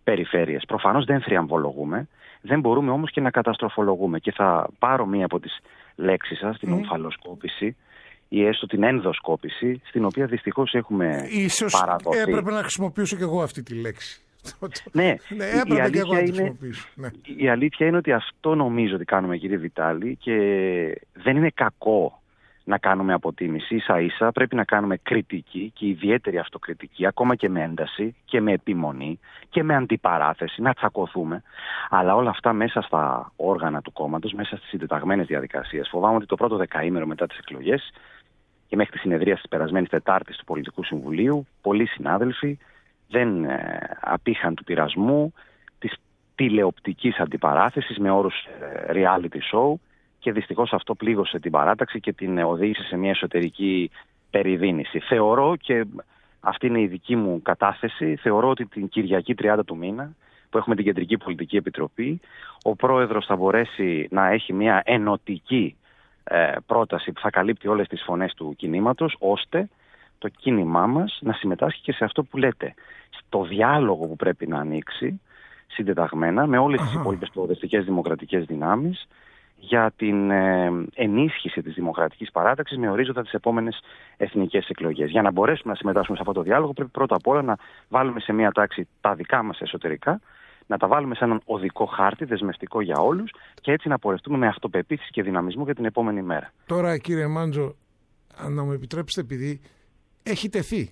περιφέρειες. Προφανώς δεν θριαμβολογούμε, δεν μπορούμε όμως και να καταστροφολογούμε. Και θα πάρω μία από τις λέξεις σας, την mm. ομφαλοσκόπηση ή έστω την ενδοσκόπηση, στην οποία δυστυχώς έχουμε Ίσως παραδοθεί. Έπρεπε να χρησιμοποιήσω και εγώ αυτή τη λέξη. Ναι, ναι, έπρεπε η, και εγώ να τη χρησιμοποιήσω. Ναι. Η αλήθεια είναι ότι αυτό νομίζω ότι κάνουμε, κύριε Βιτάλη, και δεν είναι κακό να κάνουμε αποτίμηση. Ίσα ίσα πρέπει να κάνουμε κριτική και ιδιαίτερη αυτοκριτική, ακόμα και με ένταση και με επιμονή και με αντιπαράθεση, να τσακωθούμε. Αλλά όλα αυτά μέσα στα όργανα του κόμματος, μέσα στις συντεταγμένες διαδικασίες. Φοβάμαι ότι το πρώτο δεκαήμερο μετά τις εκλογές και μέχρι τη συνεδρία της περασμένης Τετάρτης του Πολιτικού Συμβουλίου, πολλοί συνάδελφοι δεν ε, απήχαν του πειρασμού, της τηλεοπτικής αντιπαράθεσης με όρους ε, reality show, και δυστυχώς αυτό πλήγωσε την παράταξη και την οδήγησε σε μια εσωτερική περιδίνηση. Θεωρώ, και αυτή είναι η δική μου κατάθεση, θεωρώ ότι την Κυριακή τριάντα του μήνα, που έχουμε την Κεντρική Πολιτική Επιτροπή, ο πρόεδρος θα μπορέσει να έχει μια ενωτική ε, πρόταση που θα καλύπτει όλες τις φωνές του κινήματος, ώστε το κίνημά μας να συμμετάσχει και σε αυτό που λέτε, στο διάλογο που πρέπει να ανοίξει συντεταγμένα με όλες τις υπόλοιπες προοδευτικές δημοκρατικές δυνάμεις, για την ε, ενίσχυση της δημοκρατικής παράταξης με ορίζοντα τις επόμενες εθνικές εκλογές. Για να μπορέσουμε να συμμετάσχουμε σε αυτό το διάλογο, πρέπει πρώτα απ' όλα να βάλουμε σε μία τάξη τα δικά μας εσωτερικά, να τα βάλουμε σε έναν οδικό χάρτη, δεσμευτικό για όλους, και έτσι να πορευτούμε με αυτοπεποίθηση και δυναμισμό για την επόμενη μέρα. Τώρα, κύριε Μάντζο, να μου επιτρέψετε, επειδή έχει τεθεί,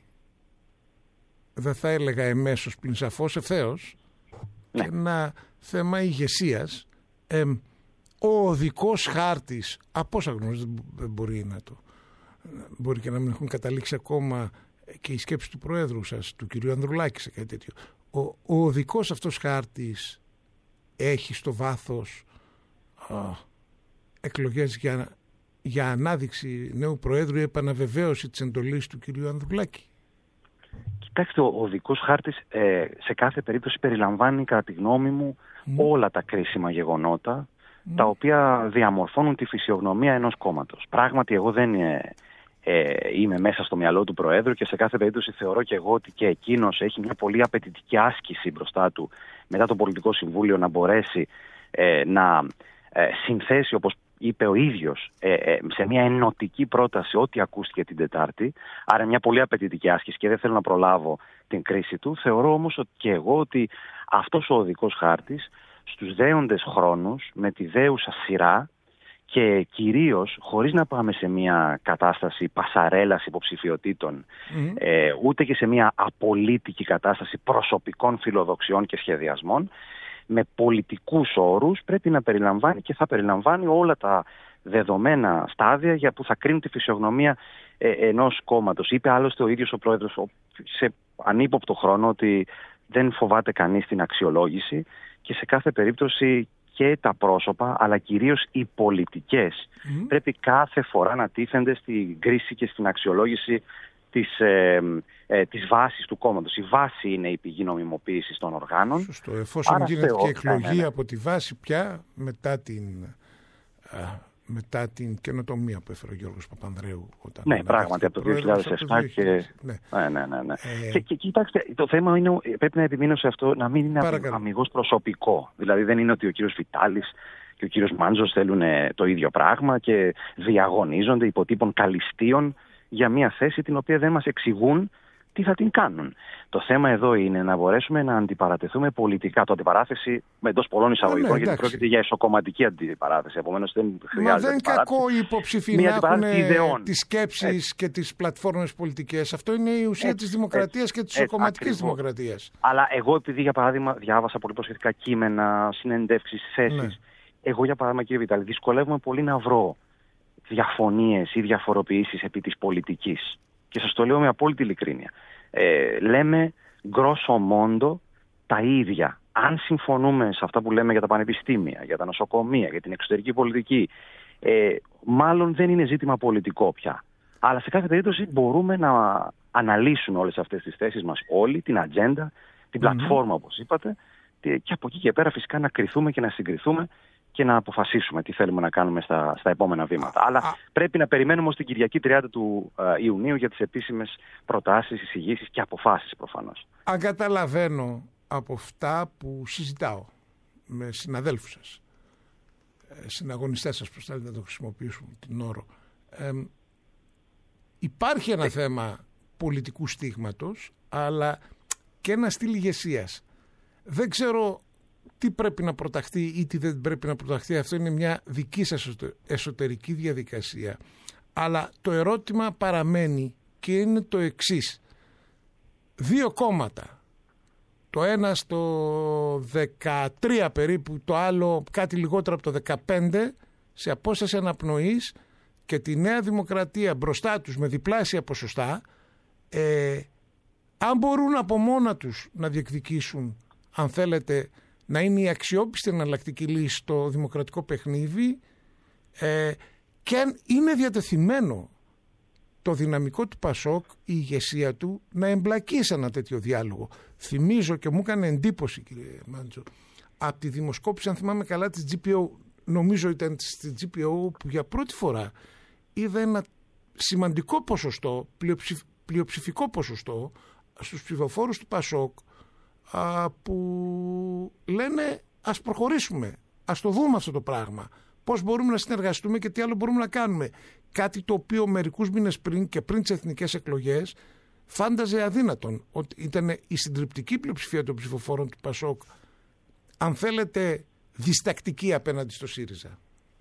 δεν θα έλεγα εμέσως πλην σαφώς, ευθέως, ναι, ένα θέμα ηγεσίας. Ε, Ο οδικός χάρτης, από όσα γνωρίζετε μπορεί να το, μπορεί και να μην έχουν καταλήξει ακόμα και οι σκέψεις του Προέδρου σας, του κυρίου Ανδρουλάκη, σε κάτι τέτοιο. Ο, ο οδικός αυτός χάρτης έχει στο βάθος α, εκλογές για, για ανάδειξη νέου Προέδρου ή επαναβεβαίωση της εντολής του κυρίου Ανδρουλάκη. Κοιτάξτε, ο οδικός χάρτης ε, σε κάθε περίπτωση περιλαμβάνει, κατά τη γνώμη μου, mm. όλα τα κρίσιμα γεγονότα, τα οποία διαμορφώνουν τη φυσιογνωμία ενός κόμματος. Πράγματι, εγώ δεν ε, ε, είμαι μέσα στο μυαλό του Προέδρου και σε κάθε περίπτωση θεωρώ και εγώ ότι και εκείνος έχει μια πολύ απαιτητική άσκηση μπροστά του μετά το Πολιτικό Συμβούλιο να μπορέσει ε, να ε, συνθέσει, όπως είπε ο ίδιος, ε, ε, σε μια ενωτική πρόταση ό,τι ακούστηκε την Τετάρτη. Άρα μια πολύ απαιτητική άσκηση και δεν θέλω να προλάβω την κρίση του. Θεωρώ όμως ότι και εγώ ότι αυτός ο οδικός χάρτης στους δέοντες χρόνους, με τη δέουσα σειρά και κυρίως χωρίς να πάμε σε μια κατάσταση πασαρέλας υποψηφιωτήτων, mm. ε, ούτε και σε μια απολύτικη κατάσταση προσωπικών φιλοδοξιών και σχεδιασμών, με πολιτικούς όρους πρέπει να περιλαμβάνει και θα περιλαμβάνει όλα τα δεδομένα στάδια για που θα κρίνουν τη φυσιογνωμία ε, ενός κόμματος. Είπε άλλωστε ο ίδιος ο Πρόεδρος σε ανύποπτο χρόνο ότι δεν φοβάται κανείς την αξιολόγηση και σε κάθε περίπτωση και τα πρόσωπα, αλλά κυρίως οι πολιτικές, mm. πρέπει κάθε φορά να τίθενται στην κρίση και στην αξιολόγηση της, ε, ε, της βάσης του κόμματος. Η βάση είναι η πηγή νομιμοποίησης των οργάνων. Σωστό. Εφόσον άρα γίνεται θεώ, και εκλογή ναι, ναι. από τη βάση πια, μετά την, α, μετά την καινοτομία που έφερε ο Γιώργος Παπανδρέου. Όταν ναι, πράγματι, από το δύο χιλιάδες επτά και... Ναι. Ναι, ναι, ναι, ναι. Ε... Και, και κοιτάξτε, το θέμα είναι, πρέπει να επιμείνω σε αυτό, να μην είναι αμιγώς προσωπικό. Δηλαδή δεν είναι ότι ο κύριος Βιτάλης και ο κύριος Μάντζος θέλουν το ίδιο πράγμα και διαγωνίζονται υποτύπων καλυστίων για μια θέση την οποία δεν μας εξηγούν τι θα την κάνουν. Το θέμα εδώ είναι να μπορέσουμε να αντιπαρατεθούμε πολιτικά. Το αντιπαράθεση με εντός πολλών εισαγωγικών, ναι, γιατί πρόκειται για ισοκομματική αντιπαράθεση. Επομένως δεν χρειάζεται. Μα δεν είναι κακό οι υποψήφοι να έχουν τις σκέψεις και τις πλατφόρμες πολιτικές. Αυτό είναι η ουσία της δημοκρατίας και της ισοκομματικής δημοκρατίας. Αλλά εγώ, επειδή για παράδειγμα διάβασα πολύ προσεκτικά κείμενα, συνεντεύξεις, θέσεις. Ναι. Εγώ, για παράδειγμα, κύριε Βιτάλη, δυσκολεύομαι πολύ να βρω διαφωνίες ή διαφοροποιήσεις επί της πολιτικής. Και σας το λέω με απόλυτη ειλικρίνεια. Ε, λέμε grosso modo τα ίδια. Αν συμφωνούμε σε αυτά που λέμε για τα πανεπιστήμια, για τα νοσοκομεία, για την εξωτερική πολιτική, ε, μάλλον δεν είναι ζήτημα πολιτικό πια. Αλλά σε κάθε περίπτωση μπορούμε να αναλύσουμε όλες αυτές τις θέσεις μας όλοι, την ατζέντα, την πλατφόρμα mm-hmm. όπως είπατε, και από εκεί και πέρα φυσικά να κριθούμε και να συγκριθούμε και να αποφασίσουμε τι θέλουμε να κάνουμε στα, στα επόμενα βήματα. Αλλά α, πρέπει να περιμένουμε ως την Κυριακή τριάντα του uh, Ιουνίου για τις επίσημες προτάσεις, εισηγήσεις και αποφάσεις προφανώς. Αν καταλαβαίνω, από αυτά που συζητάω με συναδέλφους σας, συναγωνιστές σας, πώς θέλετε να το χρησιμοποιήσουμε την όρο. Ε, υπάρχει ένα θέμα πολιτικού στίγματος, αλλά και ένα στυλ ηγεσίας. Δεν ξέρω τι πρέπει να προταχθεί ή τι δεν πρέπει να προταχθεί. Αυτό είναι μια δική σας εσωτερική διαδικασία. Αλλά το ερώτημα παραμένει και είναι το εξής. Δύο κόμματα, το ένα στο δεκατρία περίπου, το άλλο κάτι λιγότερο από το δεκαπέντε, σε απόσταση αναπνοής, και τη Νέα Δημοκρατία μπροστά τους με διπλάσια ποσοστά, ε, αν μπορούν από μόνα τους να διεκδικήσουν, αν θέλετε, να είναι η αξιόπιστη εναλλακτική λύση στο δημοκρατικό παιχνίδι, ε, και αν είναι διατεθειμένο το δυναμικό του Πασόκ, η ηγεσία του, να εμπλακεί σε ένα τέτοιο διάλογο. Θυμίζω, και μου έκανε εντύπωση, κύριε Μάντζο, από τη δημοσκόπηση, αν θυμάμαι καλά, της τζι πι ο, νομίζω ήταν στη τζι πι ο, που για πρώτη φορά είδα ένα σημαντικό ποσοστό, πλειοψηφ, πλειοψηφικό ποσοστό στους ψηφοφόρους του Πασόκ, α, που λένε ας προχωρήσουμε, ας το δούμε αυτό το πράγμα, πώς μπορούμε να συνεργαστούμε και τι άλλο μπορούμε να κάνουμε. Κάτι το οποίο μερικούς μήνες πριν και πριν τις εθνικές εκλογές φάνταζε αδύνατον, ότι ήταν η συντριπτική πλειοψηφία των ψηφοφόρων του Πασόκ, αν θέλετε, διστακτική απέναντι στο ΣΥΡΙΖΑ.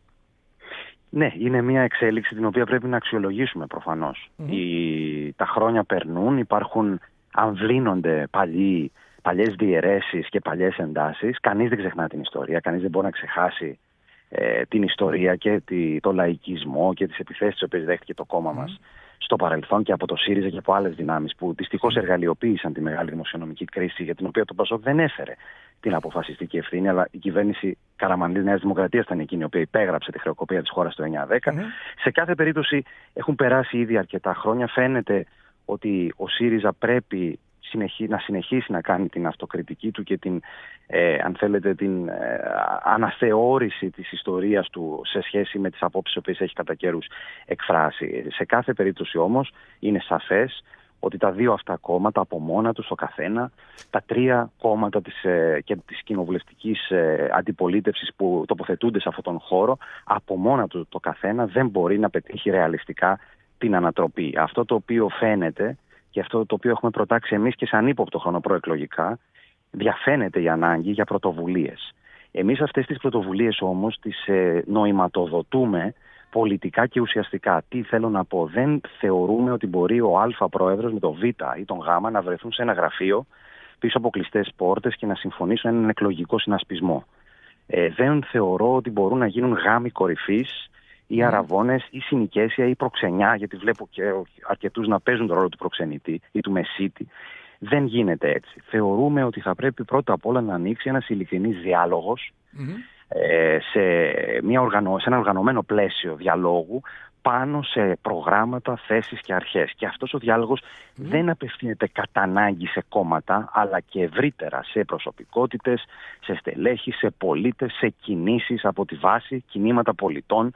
Ναι, είναι μια εξέλιξη την οποία πρέπει να αξιολογήσουμε προφανώς. Mm-hmm. Οι, τα χρόνια περνούν, υπάρχουν, αμβλύνονται παλιοί, παλιές διαιρέσεις και παλιές εντάσεις. Κανείς δεν ξεχνά την ιστορία, κανείς δεν μπορεί να ξεχάσει ε, την ιστορία και τη, το λαϊκισμό και τις επιθέσεις τις οποίες δέχτηκε το κόμμα mm-hmm. μας στο παρελθόν και από το ΣΥΡΙΖΑ και από άλλες δυνάμεις που δυστυχώς εργαλειοποίησαν τη μεγάλη δημοσιονομική κρίση, για την οποία το Πασόκ δεν έφερε την αποφασιστική ευθύνη, αλλά η κυβέρνηση Καραμανλής Νέας Δημοκρατίας ήταν εκείνη η οποία υπέγραψε τη χρεοκοπία της χώρας το εννιά δέκα. Mm-hmm. Σε κάθε περίπτωση έχουν περάσει ήδη αρκετά χρόνια. Φαίνεται ότι ο ΣΥΡΙΖΑ πρέπει να συνεχίσει να κάνει την αυτοκριτική του και την, ε, αν θέλετε, την ε, αναθεώρηση της ιστορίας του σε σχέση με τις απόψεις που έχει κατά καιρούς εκφράσει. Σε κάθε περίπτωση όμως είναι σαφές ότι τα δύο αυτά κόμματα από μόνα τους, ο καθένα, τα τρία κόμματα της, ε, και της κοινοβουλευτικής ε, αντιπολίτευσης που τοποθετούνται σε αυτόν τον χώρο, από μόνα του το καθένα δεν μπορεί να πετύχει ρεαλιστικά την ανατροπή. Αυτό το οποίο φαίνεται και αυτό το οποίο έχουμε προτάξει εμείς και σαν ύποπτο χρόνο προεκλογικά, διαφαίνεται η ανάγκη για πρωτοβουλίες. Εμείς αυτές τις πρωτοβουλίες όμως τις ε, νοηματοδοτούμε πολιτικά και ουσιαστικά. Τι θέλω να πω, δεν θεωρούμε ότι μπορεί ο Α πρόεδρος με τον Β ή τον Γ να βρεθούν σε ένα γραφείο πίσω από κλειστές πόρτες και να συμφωνήσουν έναν εκλογικό συνασπισμό. Ε, δεν θεωρώ ότι μπορούν να γίνουν γάμοι κορυφής ή αραβώνες ή συνοικέσια ή προξενιά, γιατί βλέπω και αρκετούς να παίζουν τον ρόλο του προξενητή ή του μεσίτη. Δεν γίνεται έτσι. Θεωρούμε ότι θα πρέπει πρώτα απ' όλα να ανοίξει ένας ειλικρινής διάλογος mm-hmm. ε, σε, μια οργανω, σε ένα οργανωμένο πλαίσιο διαλόγου πάνω σε προγράμματα, θέσεις και αρχές. Και αυτός ο διάλογος mm-hmm. δεν απευθύνεται κατά ανάγκη σε κόμματα, αλλά και ευρύτερα σε προσωπικότητες, σε στελέχη, σε πολίτες, σε κινήσεις από τη βάση, κινήματα πολιτών,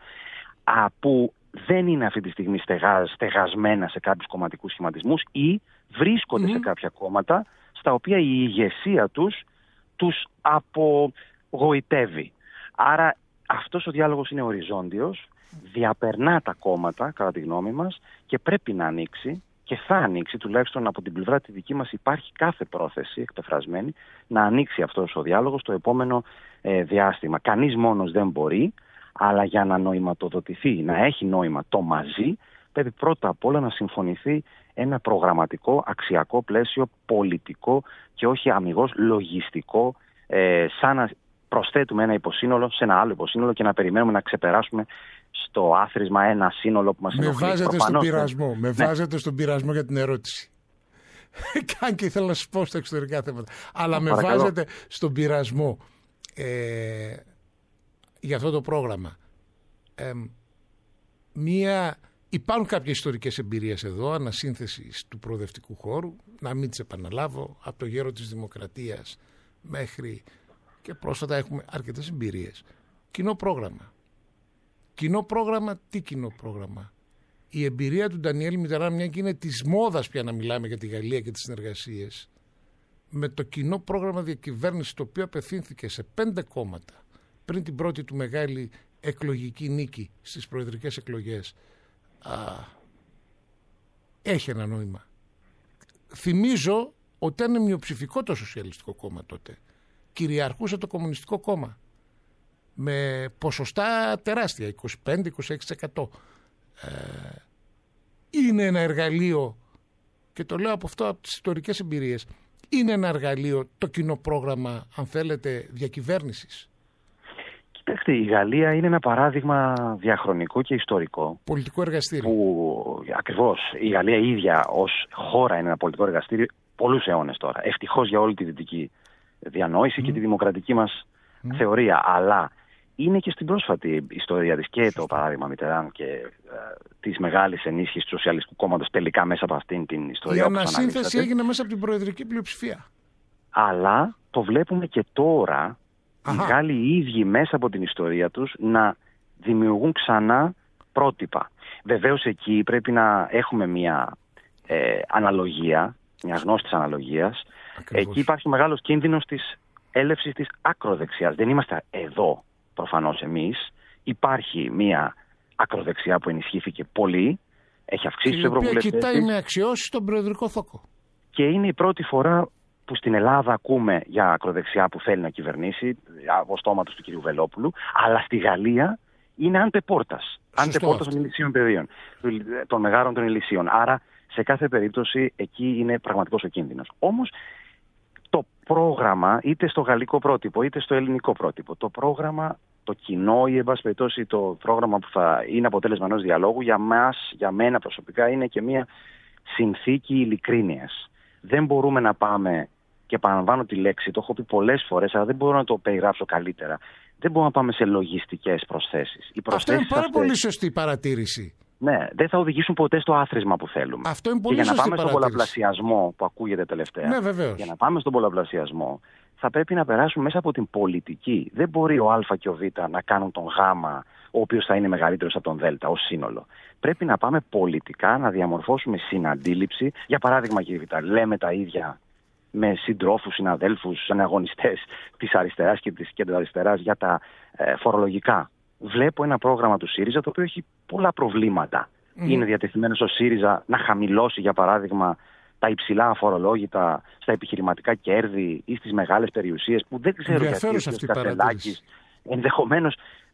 που δεν είναι αυτή τη στιγμή στεγάζ, στεγασμένα σε κάποιους κομματικούς σχηματισμούς ή βρίσκονται mm-hmm. σε κάποια κόμματα στα οποία η ηγεσία τους τους απογοητεύει. Άρα αυτός ο διάλογος είναι οριζόντιος, διαπερνά τα κόμματα κατά τη γνώμη μας και πρέπει να ανοίξει και θα ανοίξει, τουλάχιστον από την πλευρά τη δική μας υπάρχει κάθε πρόθεση εκπεφρασμένη να ανοίξει αυτός ο διάλογος το επόμενο ε, διάστημα. Κανείς μόνος δεν μπορεί, αλλά για να νοηματοδοτηθεί, να έχει νόημα το μαζί, πρέπει πρώτα απ' όλα να συμφωνηθεί ένα προγραμματικό, αξιακό πλαίσιο, πολιτικό και όχι αμιγώς λογιστικό, ε, σαν να προσθέτουμε ένα υποσύνολο σε ένα άλλο υποσύνολο και να περιμένουμε να ξεπεράσουμε στο άθροισμα ένα σύνολο που μας ενοχλεί. Με βάζετε στον πειρασμό, με ναι. βάζετε στον πειρασμό για την ερώτηση. Καν και ήθελα να σας πω στα εξωτερικά θέματα. Αλλά oh, με παρακαλώ. βάζετε στον πειρασμό ε, για αυτό το πρόγραμμα. Ε, μία, υπάρχουν κάποιες ιστορικές εμπειρίες εδώ, ανασύνθεσης του προοδευτικού χώρου, να μην τις επαναλάβω, από το γέρο της Δημοκρατίας μέχρι και πρόσφατα έχουμε αρκετές εμπειρίες. Κοινό πρόγραμμα. Κοινό πρόγραμμα, τι κοινό πρόγραμμα. Η εμπειρία του Ντανιέλ Μιτεράν, μια και είναι της μόδας πια να μιλάμε για τη Γαλλία και τις συνεργασίες, με το κοινό πρόγραμμα διακυβέρνησης, το οποίο απευθύνθηκε σε πέντε κόμματα πριν την πρώτη του μεγάλη εκλογική νίκη στις προεδρικές εκλογές, α, έχει ένα νόημα. Θυμίζω ότι ήταν μειοψηφικό το Σοσιαλιστικό Κόμμα τότε. Κυριαρχούσε το Κομμουνιστικό Κόμμα με ποσοστά τεράστια, είκοσι πέντε με είκοσι έξι τοις εκατό. Ε, είναι ένα εργαλείο, και το λέω από αυτό, από τις ιστορικές εμπειρίες, είναι ένα εργαλείο το κοινό πρόγραμμα, αν θέλετε, διακυβέρνησης. Κοιτάξτε, η Γαλλία είναι ένα παράδειγμα διαχρονικό και ιστορικό. Πολιτικό εργαστήριο. Που ακριβώς η Γαλλία η ίδια ως χώρα είναι ένα πολιτικό εργαστήριο πολλούς αιώνες τώρα. Ευτυχώς για όλη τη δυτική διανόηση mm. και τη δημοκρατική μας mm. θεωρία. Αλλά είναι και στην πρόσφατη ιστορία της και το παράδειγμα Μιτεράν και ε, της μεγάλης ενίσχυσης του Σοσιαλιστικού Κόμματος τελικά μέσα από αυτήν την ιστορία. Η ανασύνθεση έγινε μέσα από την προεδρική πλειοψηφία. Αλλά το βλέπουμε και τώρα. Αχα. Οι Γάλλοι οι ίδιοι μέσα από την ιστορία τους να δημιουργούν ξανά πρότυπα. Βεβαίως εκεί πρέπει να έχουμε μια ε, αναλογία, μια γνώση της αναλογίας. Ακριβώς. Εκεί υπάρχει μεγάλος κίνδυνος της έλευσης της ακροδεξιάς. Δεν είμαστε εδώ προφανώς εμείς. Υπάρχει μια ακροδεξιά που ενισχύθηκε πολύ, έχει αυξήσει τους ευρωβουλευτές. Η οποία κοιτάει με αξιώσεις στον προεδρικό θόκο. Και είναι η πρώτη φορά που στην Ελλάδα ακούμε για ακροδεξιά που θέλει να κυβερνήσει, από στόματος του κ. Βελόπουλου, αλλά στη Γαλλία είναι αντεπόρτας. Αντεπόρτας των ηλισίων πεδίων, των μεγάλων των ηλισίων. Άρα σε κάθε περίπτωση εκεί είναι πραγματικός ο κίνδυνος. Όμως το πρόγραμμα, είτε στο γαλλικό πρότυπο είτε στο ελληνικό πρότυπο, το πρόγραμμα, το κοινό ή εν πάση περιπτώσει το πρόγραμμα που θα είναι αποτέλεσμα ενός διαλόγου, για μας, για μένα προσωπικά, είναι και μια συνθήκη ειλικρίνειας. Δεν μπορούμε να πάμε, και επαναλαμβάνω τη λέξη, το έχω πει πολλές φορές, αλλά δεν μπορώ να το περιγράψω καλύτερα. Δεν μπορούμε να πάμε σε λογιστικές προσθέσεις. Οι προσθέσεις Αυτό είναι πάρα αυτές, πολύ σωστή παρατήρηση. Ναι, δεν θα οδηγήσουν ποτέ στο άθροισμα που θέλουμε. Αυτό είναι πολύ και για να σωστή πάμε στον πολλαπλασιασμό που ακούγεται τελευταία, ναι, βεβαίως. για να πάμε στον πολλαπλασιασμό, θα πρέπει να περάσουμε μέσα από την πολιτική. Δεν μπορεί ο Α και ο Β να κάνουν τον Γ, ο οποίος θα είναι μεγαλύτερος από τον Δ ως σύνολο. Πρέπει να πάμε πολιτικά να διαμορφώσουμε συναντήληψη. Για παράδειγμα, κύριε Β, λέμε τα ίδια με συντρόφους, συναδέλφους, συναγωνιστές της αριστεράς και της κεντροαριστεράς για τα ε, φορολογικά. Βλέπω ένα πρόγραμμα του ΣΥΡΙΖΑ το οποίο έχει πολλά προβλήματα. Mm. Είναι διατεθειμένος ο ΣΥΡΙΖΑ να χαμηλώσει, για παράδειγμα, τα υψηλά αφορολόγητα στα επιχειρηματικά κέρδη ή στις μεγάλες περιουσίες που δεν ξέρω γιατί ο Κασελάκης ενδεχομένως,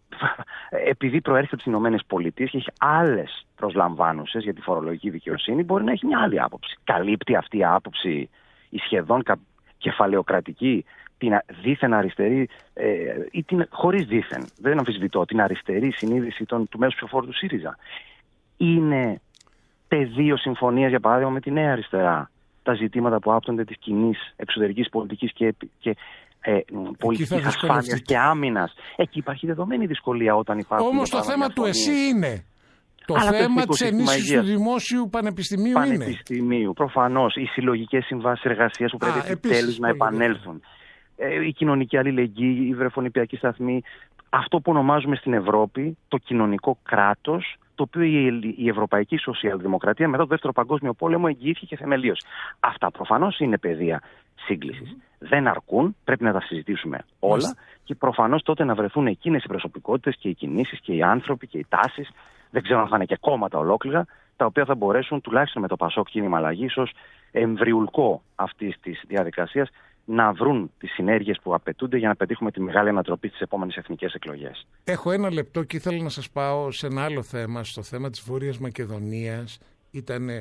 επειδή προέρχεται από τις Ηνωμένες Πολιτείες και έχει άλλες προσλαμβάνουσες για τη φορολογική δικαιοσύνη, μπορεί να έχει μια άλλη άποψη. Καλύπτει αυτή η άποψη η σχεδόν κεφαλαιοκρατική την δίθεν αριστερή ε, ή την χωρίς δίθεν, δεν αμφισβητώ, την αριστερή συνείδηση των, του μέσου ψηφοφόρου του ΣΥΡΙΖΑ? Είναι πεδίο συμφωνίας, για παράδειγμα, με τη Νέα Αριστερά τα ζητήματα που άπτονται της κοινής εξωτερικής πολιτικής και, και ε, πολιτικής ασφάλειας και άμυνας? Εκεί υπάρχει δεδομένη δυσκολία όταν υπάρχουν. Όμως το θέμα του εσύ είναι. Το αλλά θέμα της ενίσχυσης του δημόσιου πανεπιστημίου, πανεπιστημίου είναι. Πανεπιστημίου, προφανώς. Οι συλλογικές συμβάσεις εργασίας που πρέπει επιτέλους να επανέλθουν. Ε, η κοινωνική αλληλεγγύη, η βρεφονιπιακή σταθμή. Αυτό που ονομάζουμε στην Ευρώπη το κοινωνικό κράτος, το οποίο η, η Ευρωπαϊκή Σοσιαλδημοκρατία μετά το Δεύτερο Παγκόσμιο Πόλεμο εγγυήθηκε και θεμελίως. Αυτά προφανώς είναι πεδία σύγκλησης. Mm. Δεν αρκούν, πρέπει να τα συζητήσουμε όλα mm. και προφανώς τότε να βρεθούν εκείνες οι προσωπικότητες και οι κινήσεις και οι άνθρωποι και οι τάσεις. Δεν ξέρω αν θα είναι και κόμματα ολόκληρα, τα οποία θα μπορέσουν τουλάχιστον με το Πασόκ Κίνημα Αλλαγής ως εμβριουλκό αυτής της διαδικασίας να βρουν τις συνέργειες που απαιτούνται για να πετύχουμε τη μεγάλη ανατροπή στις επόμενες εθνικές εκλογές. Έχω ένα λεπτό και ήθελα να σας πάω σε ένα άλλο θέμα, στο θέμα της Βόρειας Μακεδονίας. Ήτανε...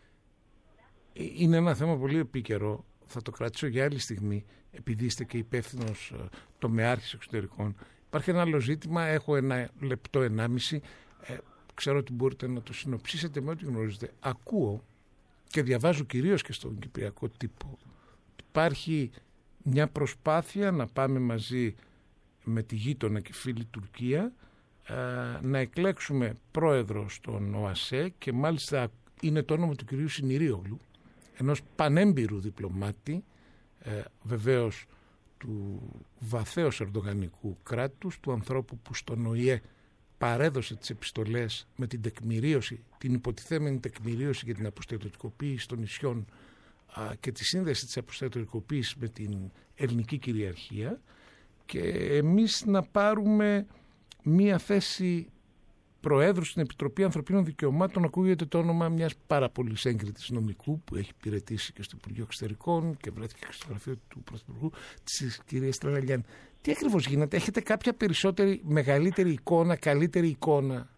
Είναι ένα θέμα πολύ επίκαιρο, θα το κρατήσω για άλλη στιγμή, επειδή είστε και υπεύθυνος τομεάρχης εξωτερικών. Υπάρχει ένα άλλο ζήτημα, έχω ένα λεπτό, ενάμιση. Ε, ξέρω ότι μπορείτε να το συνοψίσετε με ό,τι γνωρίζετε. Ακούω και διαβάζω κυρίως και στον κυπριακό τύπο. Υπάρχει μια προσπάθεια να πάμε μαζί με τη γείτονα και φίλη Τουρκία ε, να εκλέξουμε πρόεδρο στον ΟΑΣΕ, και μάλιστα είναι το όνομα του κυρίου Συνηρίογλου, ενός πανέμπειρου διπλωμάτη, ε, βεβαίως του βαθέως ερντογανικού κράτους, του ανθρώπου που στον ΟΗΕ παρέδωσε τις επιστολές με την τεκμηρίωση, την υποτιθέμενη τεκμηρίωση για την αποστρατιωτικοποίηση των νησιών και τη σύνδεση της αποστρατορικοποίησης με την ελληνική κυριαρχία και εμείς να πάρουμε μία θέση Προέδρου στην Επιτροπή Ανθρωπίνων Δικαιωμάτων. Ακούγεται το όνομα μιας πάρα πολύ έγκριτης νομικού που έχει υπηρετήσει και στο Υπουργείο Εξωτερικών και βρέθηκε και στο γραφείο του Πρωθυπουργού, της κυρίας Τραλαλιάν. Τι ακριβώς γίνεται, έχετε κάποια περισσότερη, μεγαλύτερη εικόνα, καλύτερη εικόνα?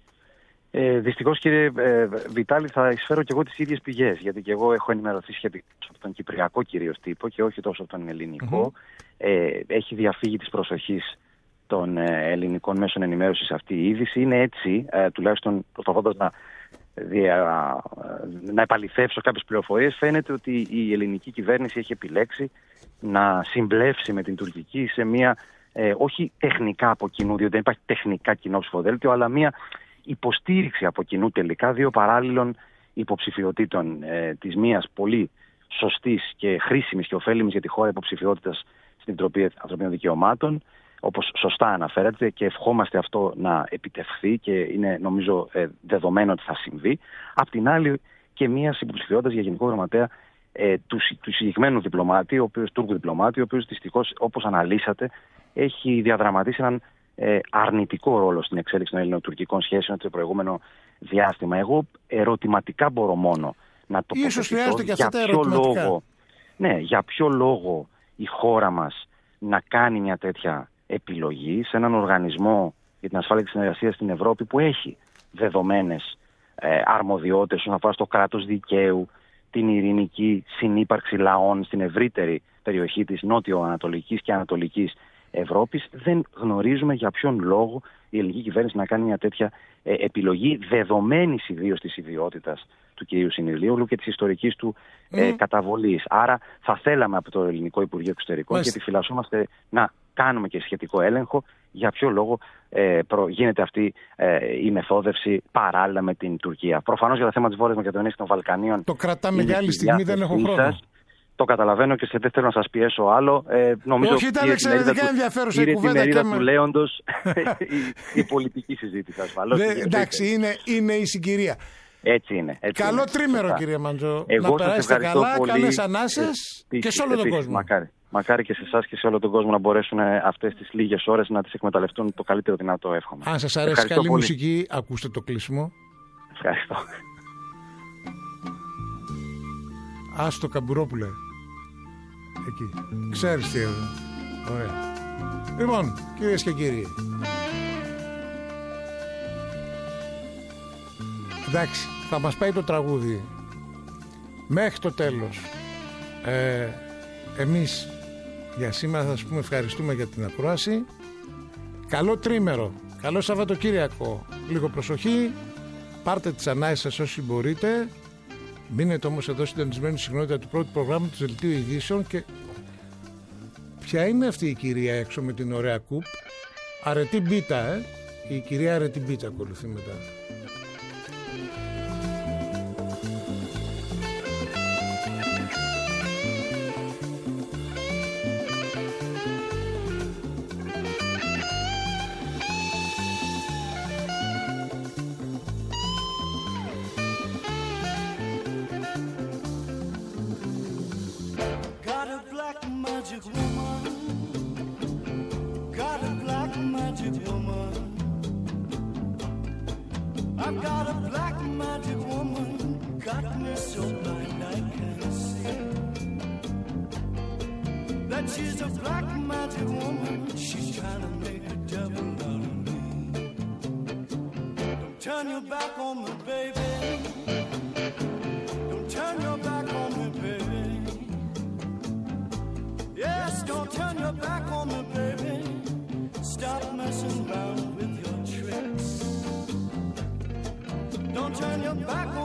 Ε, δυστυχώς, κύριε ε, Βιτάλη, θα εισφέρω και εγώ τις ίδιες πηγές, γιατί και εγώ έχω ενημερωθεί σχετικά από τον κυπριακό κυρίως τύπο και όχι τόσο από τον ελληνικό. Mm-hmm. Ε, έχει διαφύγει της προσοχής των ε, ελληνικών μέσων ενημέρωσης αυτή η είδηση. Είναι έτσι, ε, τουλάχιστον προσπαθώντας να, δια, να επαληθεύσω κάποιες πληροφορίες, φαίνεται ότι η ελληνική κυβέρνηση έχει επιλέξει να συμπλέψει με την τουρκική σε μια, ε, όχι τεχνικά από κοινού, διότι δεν υπάρχει τεχνικά κοινό ψηφοδέλτιο, αλλά μια υποστήριξη από κοινού τελικά δύο παράλληλων υποψηφιωτήτων, ε, της μίας πολύ σωστής και χρήσιμης και ωφέλιμης για τη χώρα υποψηφιότητας στην Επιτροπή Ανθρωπίνων Δικαιωμάτων, όπως σωστά αναφέρατε, και ευχόμαστε αυτό να επιτευχθεί και είναι νομίζω ε, δεδομένο ότι θα συμβεί. Απ' την άλλη και μια υποψηφιότητα για Γενικό Γραμματέα ε, του, του συγκεκριμένου διπλωμάτη, ο οποίος, Τούρκου διπλωμάτη, ο οποίος δυστυχώς, όπως αναλύσατε, έχει διαδραματίσει έναν ε, αρνητικό ρόλο στην εξέλιξη των ελληνοτουρκικών σχέσεων το προηγούμενο διάστημα. Εγώ ερωτηματικά μπορώ μόνο να τοποθετηθώ για ποιο λόγο, ναι, για ποιο λόγο η χώρα μας να κάνει μια τέτοια επιλογή σε έναν οργανισμό για την ασφάλεια και τη συνεργασία στην Ευρώπη που έχει δεδομένες ε, αρμοδιότητες όσον αφορά στο κράτος δικαίου, την ειρηνική συνύπαρξη λαών στην ευρύτερη περιοχή της νότιο-ανατολικής και ανατολικής Ευρώπης. Δεν γνωρίζουμε για ποιον λόγο η ελληνική κυβέρνηση να κάνει μια τέτοια ε, επιλογή, δεδομένης ιδίως της ιδιότητας του κ. Συνηλίογλου και της ιστορικής του ε, mm. καταβολής. Άρα θα θέλαμε από το Ελληνικό Υπουργείο Εξωτερικών και επιφυλασσόμαστε να κάνουμε και σχετικό έλεγχο για ποιο λόγο ε, προ, γίνεται αυτή ε, η μεθόδευση παράλληλα με την Τουρκία. Προφανώς για το θέμα της Βόρειας Μακεδονίας και των Βαλκανίων το κρατάμε για άλλη στιγμή, δεν έχω χρόνο. Σας. Το καταλαβαίνω και σε δεν θέλω να σας πιέσω άλλο. Ε, νομίζω όχι, ήταν εξαιρετικά ενδιαφέρουσα η κουβέντα. Είναι τη του Λέοντος η, η πολιτική συζήτηση ασφαλώς. Εντάξει, είναι, είναι η συγκυρία. Έτσι είναι. Έτσι Καλό είναι. τρίμερο, Σωστά. Κύριε Μαντζό. Εγώ να περάσετε καλά, πολύ. Καλές ανάσες ε, και σε όλο τον κόσμο. Μακάρι. Μακάρι και σε εσάς και σε όλο τον κόσμο να μπορέσουν αυτές τις λίγες ώρες να τις εκμεταλλευτούν το καλύτερο δυνατό, εύχομαι. Αν σας αρέσει καλή πολύ. Μουσική, ακούστε το κλείσιμο. Ευχαριστώ. Άστο Καμπουρόπουλε. Εκεί. Ξέρεις τι εδώ. Ωραία. Λοιπόν, κυρίες και κύριοι. Εντάξει, θα μας πάει το τραγούδι μέχρι το τέλος. Ε, εμείς για σήμερα θα σας πούμε ευχαριστούμε για την ακρόαση. Καλό τρίμερο, καλό Σαββατοκύριακο. Λίγο προσοχή, πάρτε τις ανάσεις σας όσοι μπορείτε. Μείνετε όμως εδώ συντονισμένοι στη συχνότητα του πρώτου προγράμματος Δελτίου Ειδήσεων. Και ποια είναι αυτή η κυρία έξω με την ωραία κουπ? Αρετή Μπίτα, ε? Η κυρία Αρετή Μπίτα ακολουθεί μετά. I've got a black magic woman, got me so blind I can't see. That she's a black magic woman, she's trying to make a devil out of me. Don't turn your back on me, baby. Don't turn your back on me, baby. Yes, don't turn your back on me, baby. Stop messing around with your tricks. Don't turn your back